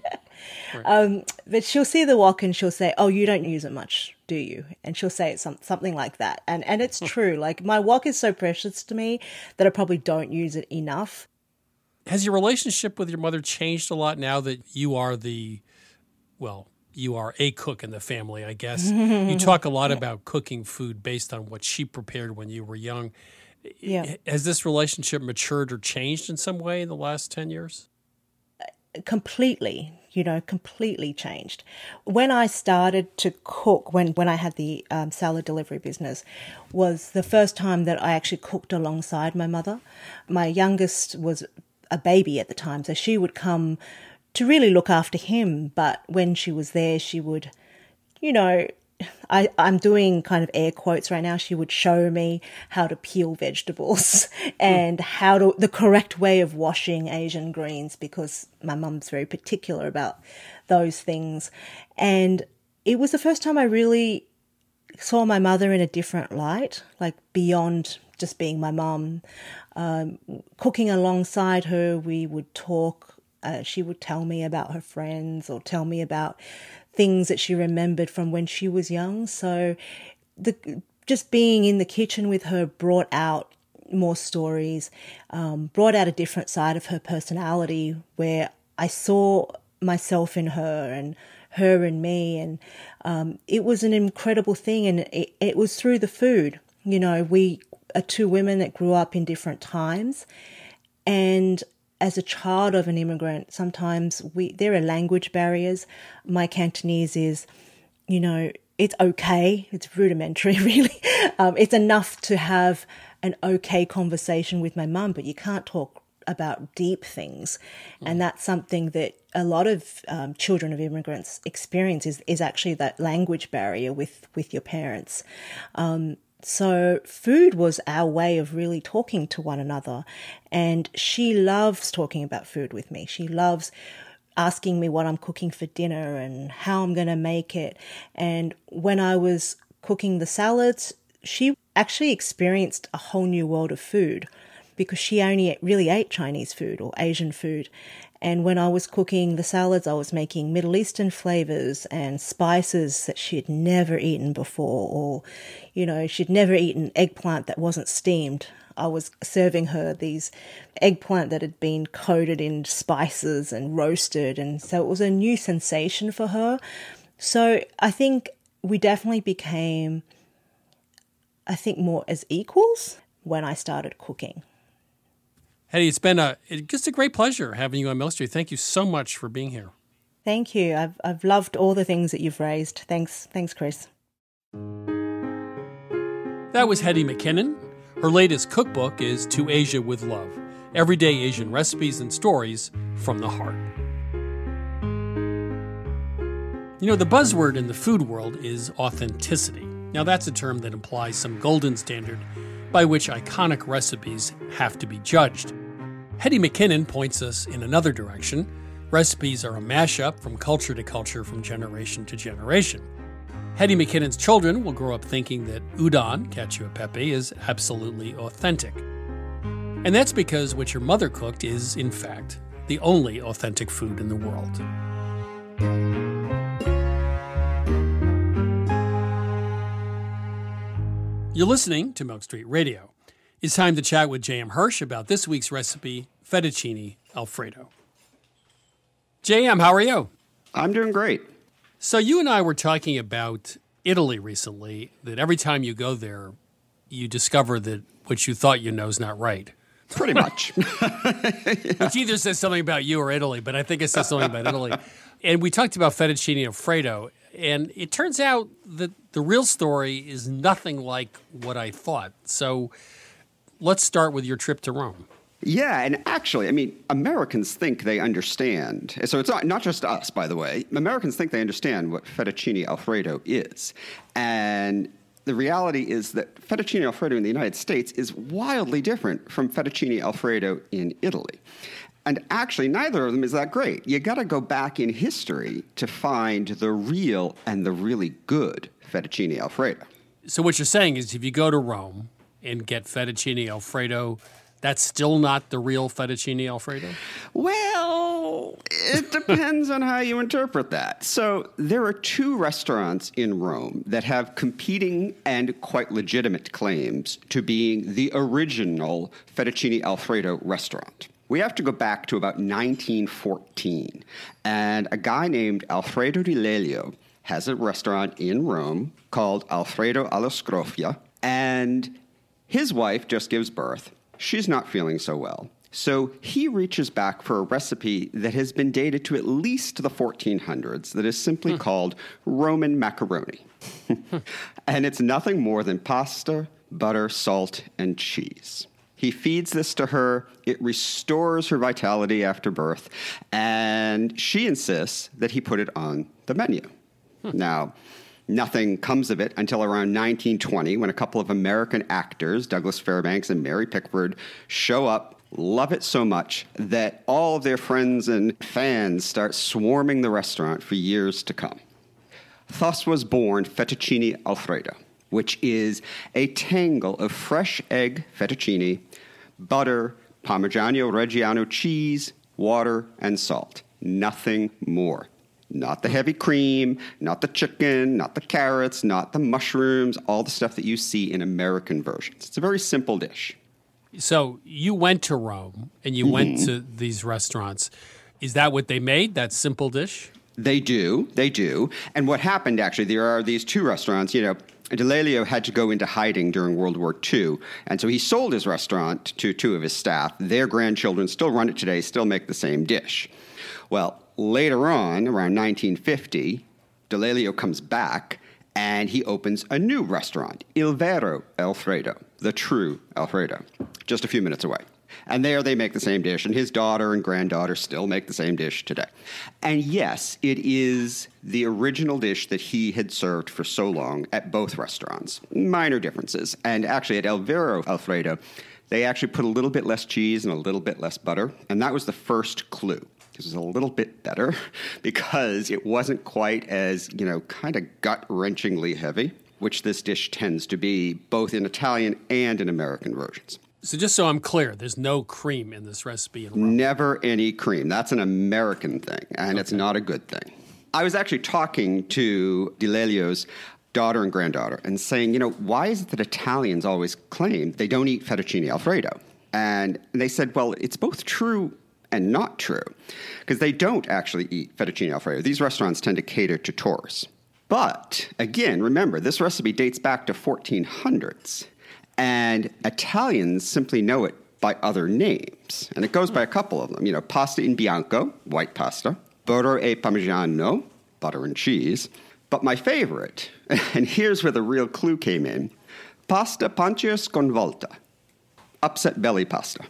Speaker 8: um, but she'll see the wok and she'll say, oh, you don't use it much, do you? And she'll say it some, something like that. And, and it's true. Like, my wok is so precious to me that I probably don't use it enough.
Speaker 7: Has your relationship with your mother changed a lot now that you are the, well, you are a cook in the family, I guess? You talk a lot about cooking food based on what she prepared when you were young.
Speaker 8: Yeah.
Speaker 7: Has this relationship matured or changed in some way in the last ten years?
Speaker 8: Completely, you know, completely changed. When I started to cook, when, when I had the um, salad delivery business, was the first time that I actually cooked alongside my mother. My youngest was a baby at the time, so she would come to really look after him. But when she was there, she would, you know, I, I'm doing kind of air quotes right now, she would show me how to peel vegetables and how to, the correct way of washing Asian greens, because my mum's very particular about those things. And it was the first time I really saw my mother in a different light, like beyond just being my mum. Um, cooking alongside her, we would talk. Uh, she would tell me about her friends or tell me about things that she remembered from when she was young. So the just being in the kitchen with her brought out more stories, um, brought out a different side of her personality where I saw myself in her and her in me. And um, it was an incredible thing. And it, it was through the food. You know, we are two women that grew up in different times. And as a child of an immigrant, sometimes we there are language barriers. My Cantonese is, you know, it's okay. It's rudimentary, really. Um, it's enough to have an okay conversation with my mum, but you can't talk about deep things. Mm. And that's something that a lot of um, children of immigrants experience is, is actually that language barrier with, with your parents. Um, So food was our way of really talking to one another. And she loves talking about food with me. She loves asking me what I'm cooking for dinner and how I'm going to make it. And when I was cooking the salads, she actually experienced a whole new world of food because she only really ate Chinese food or Asian food. And when I was cooking the salads, I was making Middle Eastern flavors and spices that she had never eaten before, or, you know, she'd never eaten eggplant that wasn't steamed. I was serving her these eggplant that had been coated in spices and roasted. And so it was a new sensation for her. So I think we definitely became, I think, more as equals when I started cooking.
Speaker 7: Hetty, it's been a it's just a great pleasure having you on Milk Street. Thank you so much for being here.
Speaker 8: Thank you. I've I've loved all the things that you've raised. Thanks, thanks, Chris.
Speaker 7: That was Hetty McKinnon. Her latest cookbook is To Asia with Love: Everyday Asian Recipes and Stories from the Heart. You know, the buzzword in the food world is authenticity. Now, that's a term that implies some golden standard by which iconic recipes have to be judged. Hetty McKinnon points us in another direction. Recipes are a mashup from culture to culture, from generation to generation. Hetty McKinnon's children will grow up thinking that udon, cacio e pepe, is absolutely authentic. And that's because what your mother cooked is, in fact, the only authentic food in the world. You're listening to Milk Street Radio. It's time to chat with J M. Hirsch about this week's recipe, fettuccine Alfredo. J M, how are you?
Speaker 13: I'm doing great.
Speaker 7: So you and I were talking about Italy recently, that every time you go there, you discover that what you thought you know is not right.
Speaker 13: Pretty much.
Speaker 7: Which either says something about you or Italy, but I think it says something about Italy. And we talked about fettuccine Alfredo, and it turns out that the real story is nothing like what I thought. So let's start with your trip to Rome.
Speaker 13: Yeah, and actually, I mean, Americans think they understand. So it's not, not just us, by the way. Americans think they understand what fettuccine Alfredo is. And the reality is that fettuccine Alfredo in the United States is wildly different from fettuccine Alfredo in Italy. And actually, neither of them is that great. You got to go back in history to find the real and the really good fettuccine Alfredo.
Speaker 7: So what you're saying is if you go to Rome and get fettuccine Alfredo, that's still not the real fettuccine Alfredo?
Speaker 13: Well, it depends on how you interpret that. So there are two restaurants in Rome that have competing and quite legitimate claims to being the original fettuccine Alfredo restaurant. We have to go back to about nineteen fourteen, and a guy named Alfredo Di Lelio has a restaurant in Rome called Alfredo alla Scrofia, and his wife just gives birth. She's not feeling so well. So he reaches back for a recipe that has been dated to at least the fourteen hundreds that is simply hmm. called Roman macaroni. And it's nothing more than pasta, butter, salt, and cheese. He feeds this to her. It restores her vitality after birth. And she insists that he put it on the menu. Hmm. Now, nothing comes of it until around nineteen twenty, when a couple of American actors, Douglas Fairbanks and Mary Pickford, show up, love it so much that all of their friends and fans start swarming the restaurant for years to come. Thus was born fettuccine Alfredo, which is a tangle of fresh egg fettuccine, butter, Parmigiano Reggiano cheese, water, and salt. Nothing more. Not the heavy cream, not the chicken, not the carrots, not the mushrooms, all the stuff that you see in American versions. It's a very simple dish.
Speaker 7: So you went to Rome and you mm-hmm. went to these restaurants. Is that what they made, that simple dish?
Speaker 13: They do. They do. And what happened, actually, there are these two restaurants, you know, Di Lelio had to go into hiding during World War Two, and so he sold his restaurant to two of his staff. Their grandchildren still run it today, still make the same dish. Well, later on, around nineteen fifty, Di Lelio comes back, and he opens a new restaurant, Il Vero Alfredo, the true Alfredo, just a few minutes away. And there they make the same dish, and his daughter and granddaughter still make the same dish today. And yes, it is the original dish that he had served for so long at both restaurants. Minor differences. And actually at Il Vero Alfredo, they actually put a little bit less cheese and a little bit less butter, and that was the first clue. This was a little bit better because it wasn't quite as, you know, kind of gut-wrenchingly heavy, which this dish tends to be both in Italian and in American versions.
Speaker 7: So just so I'm clear, there's no cream in this recipe in Rome?
Speaker 13: Never any cream. That's an American thing, and okay. It's not a good thing. I was actually talking to Di Lelio's daughter and granddaughter and saying, you know, why is it that Italians always claim they don't eat fettuccine Alfredo? And they said, well, it's both true and not true, because they don't actually eat fettuccine Alfredo. These restaurants tend to cater to tourists. But, again, remember, this recipe dates back to fourteen hundreds. And Italians simply know it by other names. And it goes by a couple of them. You know, pasta in bianco, white pasta. Burro e parmigiano, butter and cheese. But my favorite, and here's where the real clue came in, pasta pancia sconvolta, upset belly pasta.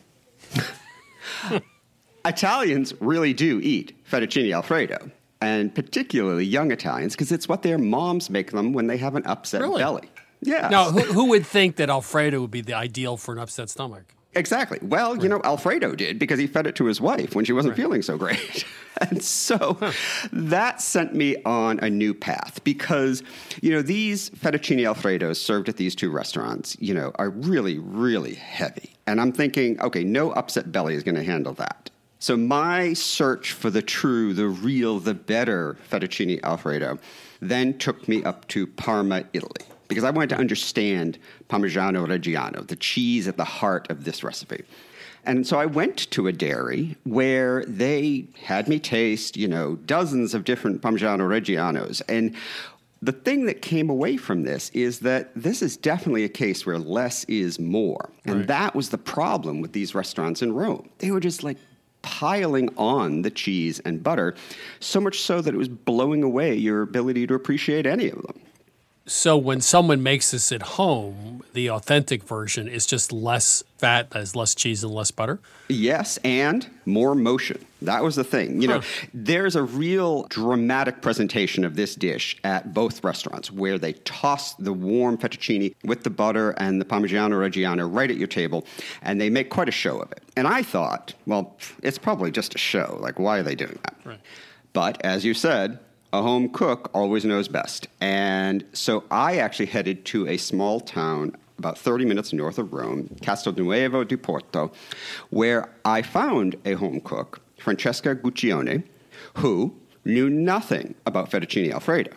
Speaker 13: Italians really do eat fettuccine Alfredo, and particularly young Italians, because it's what their moms make them when they have an upset
Speaker 7: really?
Speaker 13: belly. Yeah.
Speaker 7: Now, who, who would think that Alfredo would be the ideal for an upset stomach?
Speaker 13: Exactly. Well, right. you know, Alfredo did because he fed it to his wife when she wasn't right. feeling so great. And so huh. that sent me on a new path because, you know, these fettuccine Alfredos served at these two restaurants, you know, are really, really heavy. And I'm thinking, okay, no upset belly is going to handle that. So my search for the true, the real, the better fettuccine Alfredo then took me up to Parma, Italy. because I wanted to understand Parmigiano Reggiano, the cheese at the heart of this recipe. And so I went to a dairy where they had me taste, you know, dozens of different Parmigiano Reggianos. And the thing that came away from this is that this is definitely a case where less is more. And
Speaker 7: Right.
Speaker 13: that was the problem with these restaurants in Rome. They were just like piling on the cheese and butter, so much so that it was blowing away your ability to appreciate any of them.
Speaker 7: So when someone makes this at home, the authentic version is just less fat, there's less cheese and less butter?
Speaker 13: Yes, and more motion. That was the thing. You know,
Speaker 7: Huh.
Speaker 13: there's a real dramatic presentation of this dish at both restaurants where they toss the warm fettuccine with the butter and the Parmigiano Reggiano right at your table, and they make quite a show of it. And I thought, well, it's probably just a show. Like, why are they doing that?
Speaker 7: Right.
Speaker 13: But as you said, a home cook always knows best. And so I actually headed to a small town about thirty minutes north of Rome, Castelnuovo di Porto, where I found a home cook, Francesca Guccione, who knew nothing about fettuccine Alfredo.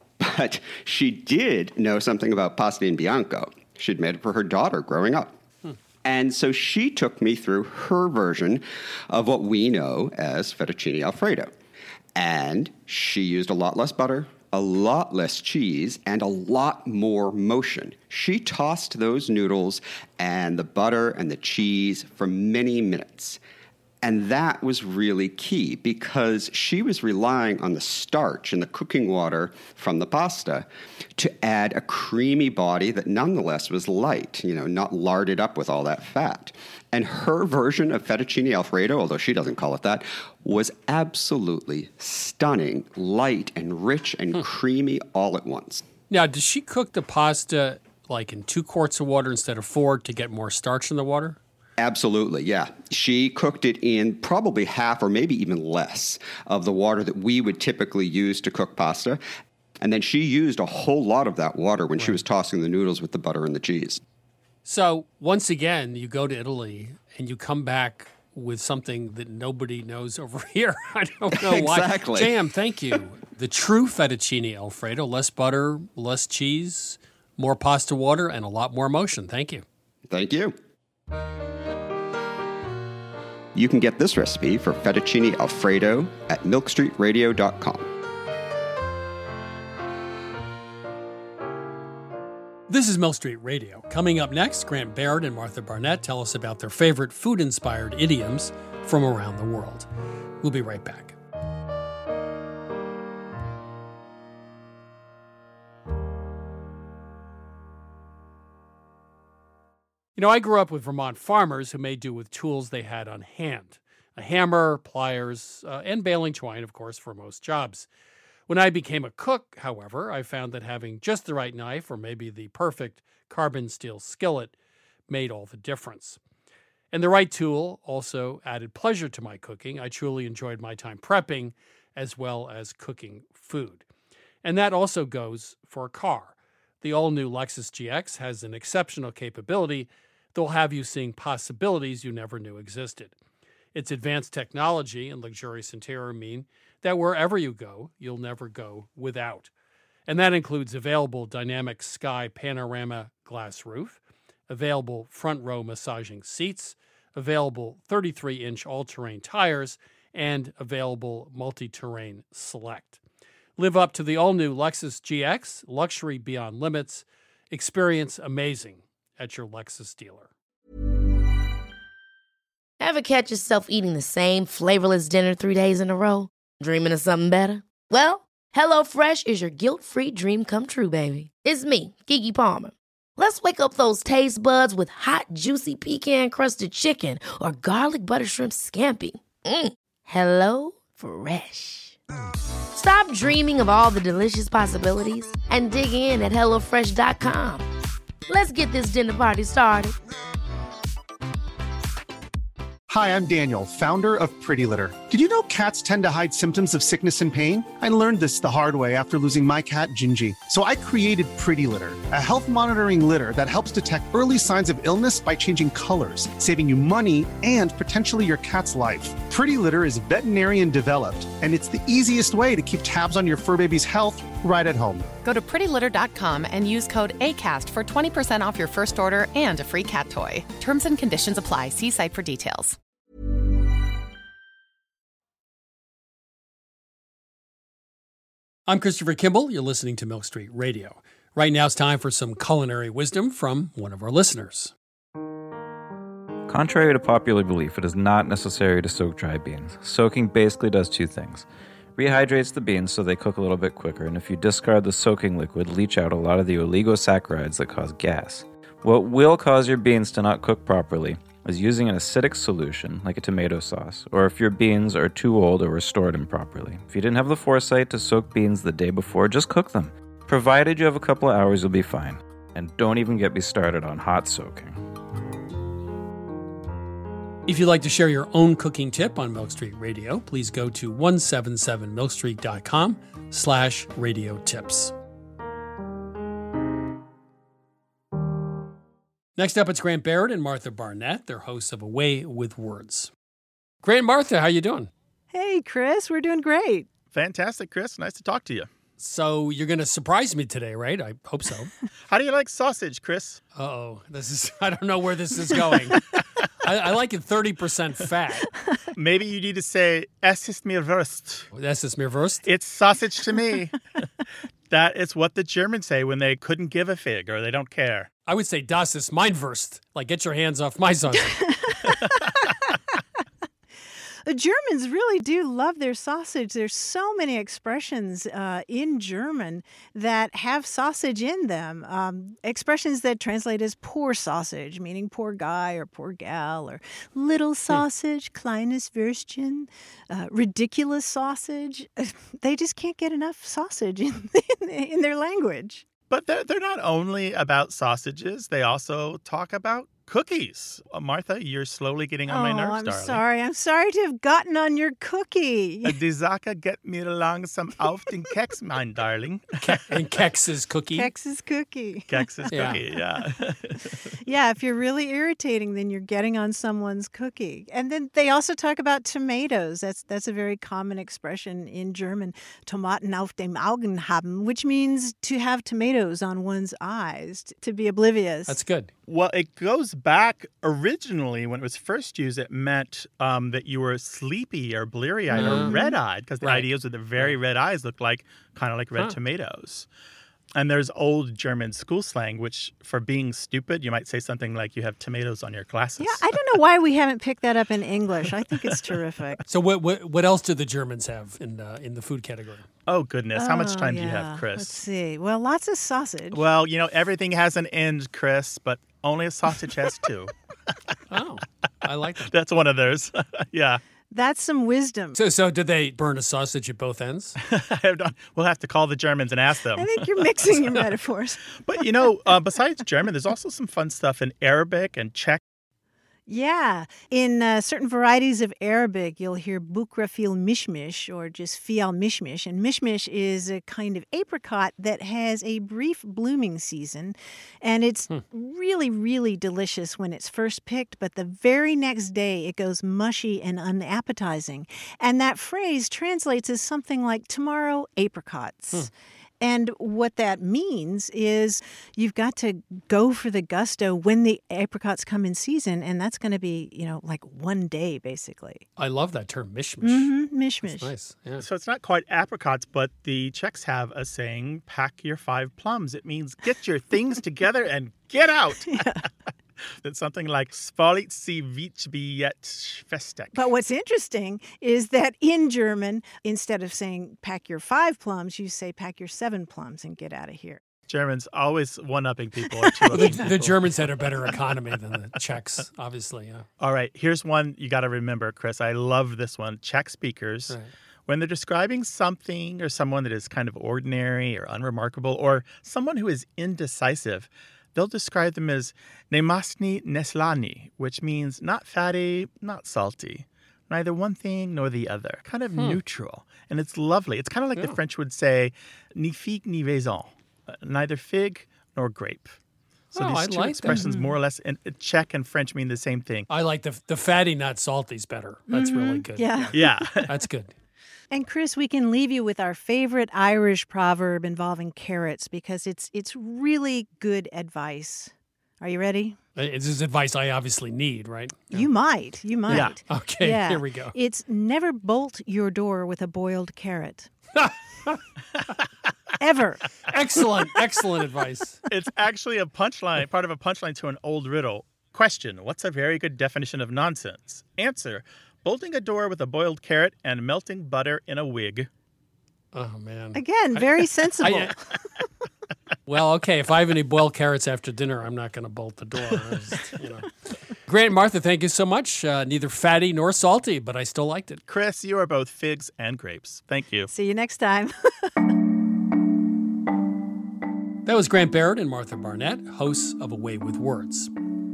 Speaker 13: But she did know something about pasta in bianco. She'd made it for her daughter growing up. Hmm. And so she took me through her version of what we know as fettuccine Alfredo. And she used a lot less butter, a lot less cheese, and a lot more motion. She tossed those noodles and the butter and the cheese for many minutes. And that was really key because she was relying on the starch in the cooking water from the pasta to add a creamy body that nonetheless was light, you know, not larded up with all that fat. And her version of fettuccine Alfredo, although she doesn't call it that, was absolutely stunning, light and rich and hmm. creamy all at once.
Speaker 7: Now, does she cook the pasta like in two quarts of water instead of four to get more starch in the water?
Speaker 13: Absolutely, yeah. She cooked it in probably half or maybe even less of the water that we would typically use to cook pasta. And then she used a whole lot of that water when right. she was tossing the noodles with the butter and the cheese.
Speaker 7: So once again, you go to Italy and you come back with something that nobody knows over here. I don't know why.
Speaker 13: Exactly.
Speaker 7: J M, thank you. The true fettuccine Alfredo, less butter, less cheese, more pasta water, and a lot more motion. Thank you.
Speaker 13: Thank you. You can get this recipe for fettuccine Alfredo at milk street radio dot com.
Speaker 7: This is Milk Street Radio. Coming up next, Grant Baird and Martha Barnett tell us about their favorite food-inspired idioms from around the world. We'll be right back. You know, I grew up with Vermont farmers who made do with tools they had on hand. A hammer, pliers, uh, and baling twine, of course, for most jobs. When I became a cook, however, I found that having just the right knife or maybe the perfect carbon steel skillet made all the difference. And the right tool also added pleasure to my cooking. I truly enjoyed my time prepping as well as cooking food. And that also goes for a car. The all-new Lexus G X has an exceptional capability that will have you seeing possibilities you never knew existed. Its advanced technology and luxurious interior mean that wherever you go, you'll never go without. And that includes available dynamic sky panorama glass roof, available front row massaging seats, available thirty-three inch all-terrain tires, and available multi-terrain select. Live up to the all-new Lexus G X, luxury beyond limits. Experience amazing at your Lexus dealer.
Speaker 1: Ever catch yourself eating the same flavorless dinner three days in a row? Dreaming of something better? Well, HelloFresh is your guilt-free dream come true, baby. It's me, Keke Palmer. Let's wake up those taste buds with hot, juicy pecan-crusted chicken or garlic butter shrimp scampi. Mm. Hello Fresh. Stop dreaming of all the delicious possibilities and dig in at hello fresh dot com. Let's get this dinner party started.
Speaker 14: Hi, I'm Daniel, founder of Pretty Litter. Did you know cats tend to hide symptoms of sickness and pain? I learned this the hard way after losing my cat, Gingy. So I created Pretty Litter, a health monitoring litter that helps detect early signs of illness by changing colors, saving you money and potentially your cat's life. Pretty Litter is veterinarian developed, and it's the easiest way to keep tabs on your fur baby's health right at home.
Speaker 6: Go to pretty litter dot com and use code ACAST for twenty percent off your first order and a free cat toy. Terms and conditions apply. See site for details.
Speaker 7: I'm Christopher Kimball. You're listening to Milk Street Radio. Right now it's time for some culinary wisdom from one of our listeners.
Speaker 15: Contrary to popular belief, it is not necessary to soak dry beans. Soaking basically does two things. Rehydrates the beans so they cook a little bit quicker, and if you discard the soaking liquid, leach out a lot of the oligosaccharides that cause gas. What will cause your beans to not cook properly is using an acidic solution, like a tomato sauce, or if your beans are too old or were stored improperly. If you didn't have the foresight to soak beans the day before, just cook them. Provided you have a couple of hours, you'll be fine. And don't even get me started on hot soaking.
Speaker 7: If you'd like to share your own cooking tip on Milk Street Radio, please go to one seventy-seven milk street dot com slash radio tips. Next up, it's Grant Barrett and Martha Barnett. They're hosts of Away with Words. Grant and Martha, how you doing?
Speaker 16: Hey, Chris. We're doing great.
Speaker 17: Fantastic, Chris. Nice to talk to you.
Speaker 7: So you're going to surprise me today, right? I hope so.
Speaker 17: How do you like sausage, Chris?
Speaker 7: Uh-oh. This is, I don't know where this is going. I, I like it thirty percent fat.
Speaker 17: Maybe you need to say, es ist mir Wurst.
Speaker 7: Es ist mir Wurst?
Speaker 17: It's sausage to me. That is what the Germans say when they couldn't give a fig or they don't care.
Speaker 7: I would say, das ist mein Wurst. Like, get your hands off my sausage.
Speaker 16: The Germans really do love their sausage. There's so many expressions uh, in German that have sausage in them. Um, expressions that translate as poor sausage, meaning poor guy or poor gal, or little sausage, kleines Würstchen, uh, ridiculous sausage. They just can't get enough sausage in, in, in their language.
Speaker 17: But they're, they're not only about sausages. They also talk about cookies. Uh, Martha, you're slowly getting on
Speaker 16: oh,
Speaker 17: my nerves,
Speaker 16: I'm
Speaker 17: darling.
Speaker 16: sorry. I'm sorry to have gotten on your cookie.
Speaker 17: Die Sache geht mir langsam auf den Keks, mein darling.
Speaker 7: Ke- and Keks is cookie.
Speaker 16: Keks is cookie.
Speaker 17: Keks is
Speaker 7: Yeah.
Speaker 17: cookie, yeah.
Speaker 16: Yeah, if you're really irritating, then you're getting on someone's cookie. And then they also talk about tomatoes. That's that's a very common expression in German. Tomaten auf dem Augen haben, which means to have tomatoes on one's eyes, to be oblivious.
Speaker 7: That's good.
Speaker 17: Well, it goes back originally when it was first used, it meant um, that you were sleepy or bleary-eyed
Speaker 7: Mm.
Speaker 17: or red-eyed because the
Speaker 7: Right.
Speaker 17: idea was that the very red eyes looked like kind of like red
Speaker 7: Huh.
Speaker 17: tomatoes. And there's old German school slang, which for being stupid, you might say something like you have tomatoes on your glasses.
Speaker 16: Yeah, I don't know why we haven't picked that up in English. I think it's terrific.
Speaker 7: So what what, what else do the Germans have in uh, in the food category?
Speaker 17: Oh, goodness. How much
Speaker 16: Oh,
Speaker 17: time do you
Speaker 16: yeah.
Speaker 17: have, Chris?
Speaker 16: Let's see. Well, lots of sausage.
Speaker 17: Well, you know, everything has an end, Chris, but only a sausage has two.
Speaker 7: Oh, I like that.
Speaker 17: That's one of theirs. Yeah.
Speaker 16: That's some wisdom.
Speaker 7: So so did they burn a sausage at both ends?
Speaker 17: We'll have to call the Germans and ask them.
Speaker 16: I think you're mixing your metaphors.
Speaker 17: But, you know, uh, besides German, there's also some fun stuff in Arabic and Czech.
Speaker 16: Yeah. In uh, certain varieties of Arabic, you'll hear bukra fil mishmish or just fial mishmish. And mishmish is a kind of apricot that has a brief blooming season. And it's hmm. really, really delicious when it's first picked. But the very next day, it goes mushy and unappetizing. And that phrase translates as something like tomorrow apricots. Hmm. And what that means is you've got to go for the gusto when the apricots come in season, and that's going to be, you know, like one day, basically.
Speaker 7: I love that term, mishmish.
Speaker 16: Mm-hmm, mishmish.
Speaker 7: That's nice. Yeah.
Speaker 17: So it's not quite apricots, but the Czechs have a saying, pack your five plums. It means get your things together and get out. That's something like Spalit si vich biet festek.
Speaker 16: But what's interesting is that in German, instead of saying pack your five plums, you say pack your seven plums and get out of here.
Speaker 17: Germans always one-upping people. Or two
Speaker 7: the,
Speaker 17: people.
Speaker 7: the Germans had a better economy than the Czechs, obviously. Yeah.
Speaker 17: All right, here's one you got to remember, Chris. I love this one. Czech speakers, right. when they're describing something or someone that is kind of ordinary or unremarkable or someone who is indecisive, they'll describe them as nemasni neslani, which means not fatty, not salty, neither one thing nor the other, kind of hmm. neutral. And it's lovely. It's kind of like yeah. the French would say, ni figue ni raisin, neither fig nor grape. So
Speaker 7: Oh,
Speaker 17: these
Speaker 7: I
Speaker 17: two
Speaker 7: like that.
Speaker 17: expressions,
Speaker 7: Mhm.
Speaker 17: more or less, in in Czech and French mean the same thing.
Speaker 7: I like the the fatty, not salty's better. That's
Speaker 16: Mhm.
Speaker 7: really good.
Speaker 16: Yeah.
Speaker 17: Yeah.
Speaker 7: That's good.
Speaker 16: And Chris, we can leave you with our favorite Irish proverb involving carrots because it's it's really good advice. Are you ready?
Speaker 7: This is advice I obviously need, right?
Speaker 16: You might. You might.
Speaker 7: Yeah. Okay,
Speaker 16: Yeah.
Speaker 7: here we go.
Speaker 16: It's never bolt your door with a boiled carrot. Ever.
Speaker 7: Excellent, excellent advice.
Speaker 17: It's actually a punchline, part of a punchline to an old riddle. Question: what's a very good definition of nonsense? Answer: bolting a door with a boiled carrot and melting butter in a wig.
Speaker 7: Oh, man.
Speaker 16: Again, very sensible.
Speaker 7: I- Well, okay, if I have any boiled carrots after dinner, I'm not going to bolt the door. I just, you know. Grant and Martha, thank you so much. Uh, neither fatty nor salty, but I still liked it.
Speaker 17: Chris, you are both figs and grapes. Thank you.
Speaker 16: See you next time.
Speaker 7: That was Grant Barrett and Martha Barnett, hosts of A Way with Words.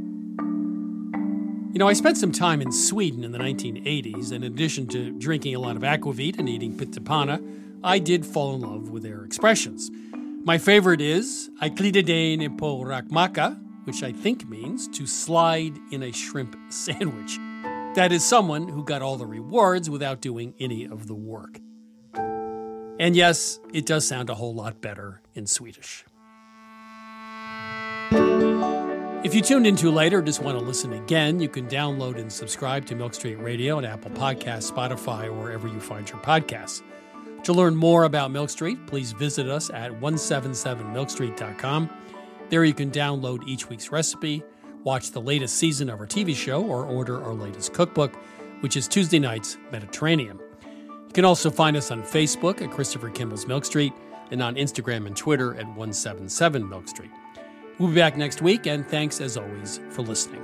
Speaker 7: You know, I spent some time in Sweden in the nineteen eighties, and in addition to drinking a lot of aquavit and eating pitapana, I did fall in love with their expressions. My favorite is I klidde in på rakmacka, which I think means to slide in a shrimp sandwich. That is someone who got all the rewards without doing any of the work. And yes, it does sound a whole lot better in Swedish. If you tuned in too late or just want to listen again, you can download and subscribe to Milk Street Radio on Apple Podcasts, Spotify, or wherever you find your podcasts. To learn more about Milk Street, please visit us at one seventy-seven milk street dot com. There you can download each week's recipe, watch the latest season of our T V show, or order our latest cookbook, which is Tuesday Nights Mediterranean. You can also find us on Facebook at Christopher Kimball's Milk Street and on Instagram and Twitter at one seventy-seven Milk Street. We'll be back next week, and thanks as always for listening.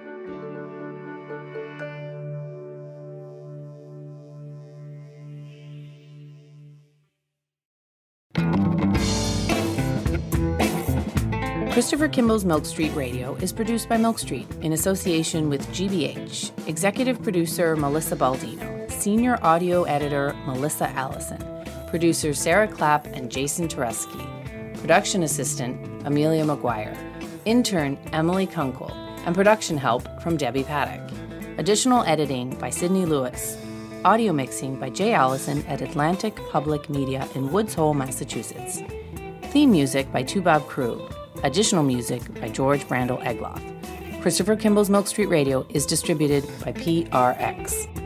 Speaker 18: Christopher Kimball's Milk Street Radio is produced by Milk Street in association with G B H, executive producer Melissa Baldino, senior audio editor Melissa Allison, producers Sarah Clapp and Jason Tereski, production assistant Amelia McGuire, intern Emily Kunkel, and production help from Debbie Paddock. Additional editing by Sydney Lewis. Audio mixing by Jay Allison at Atlantic Public Media in Woods Hole, Massachusetts. Theme music by Toubab Crew. Additional music by George Brandel Egloff. Christopher Kimball's Milk Street Radio is distributed by P R X.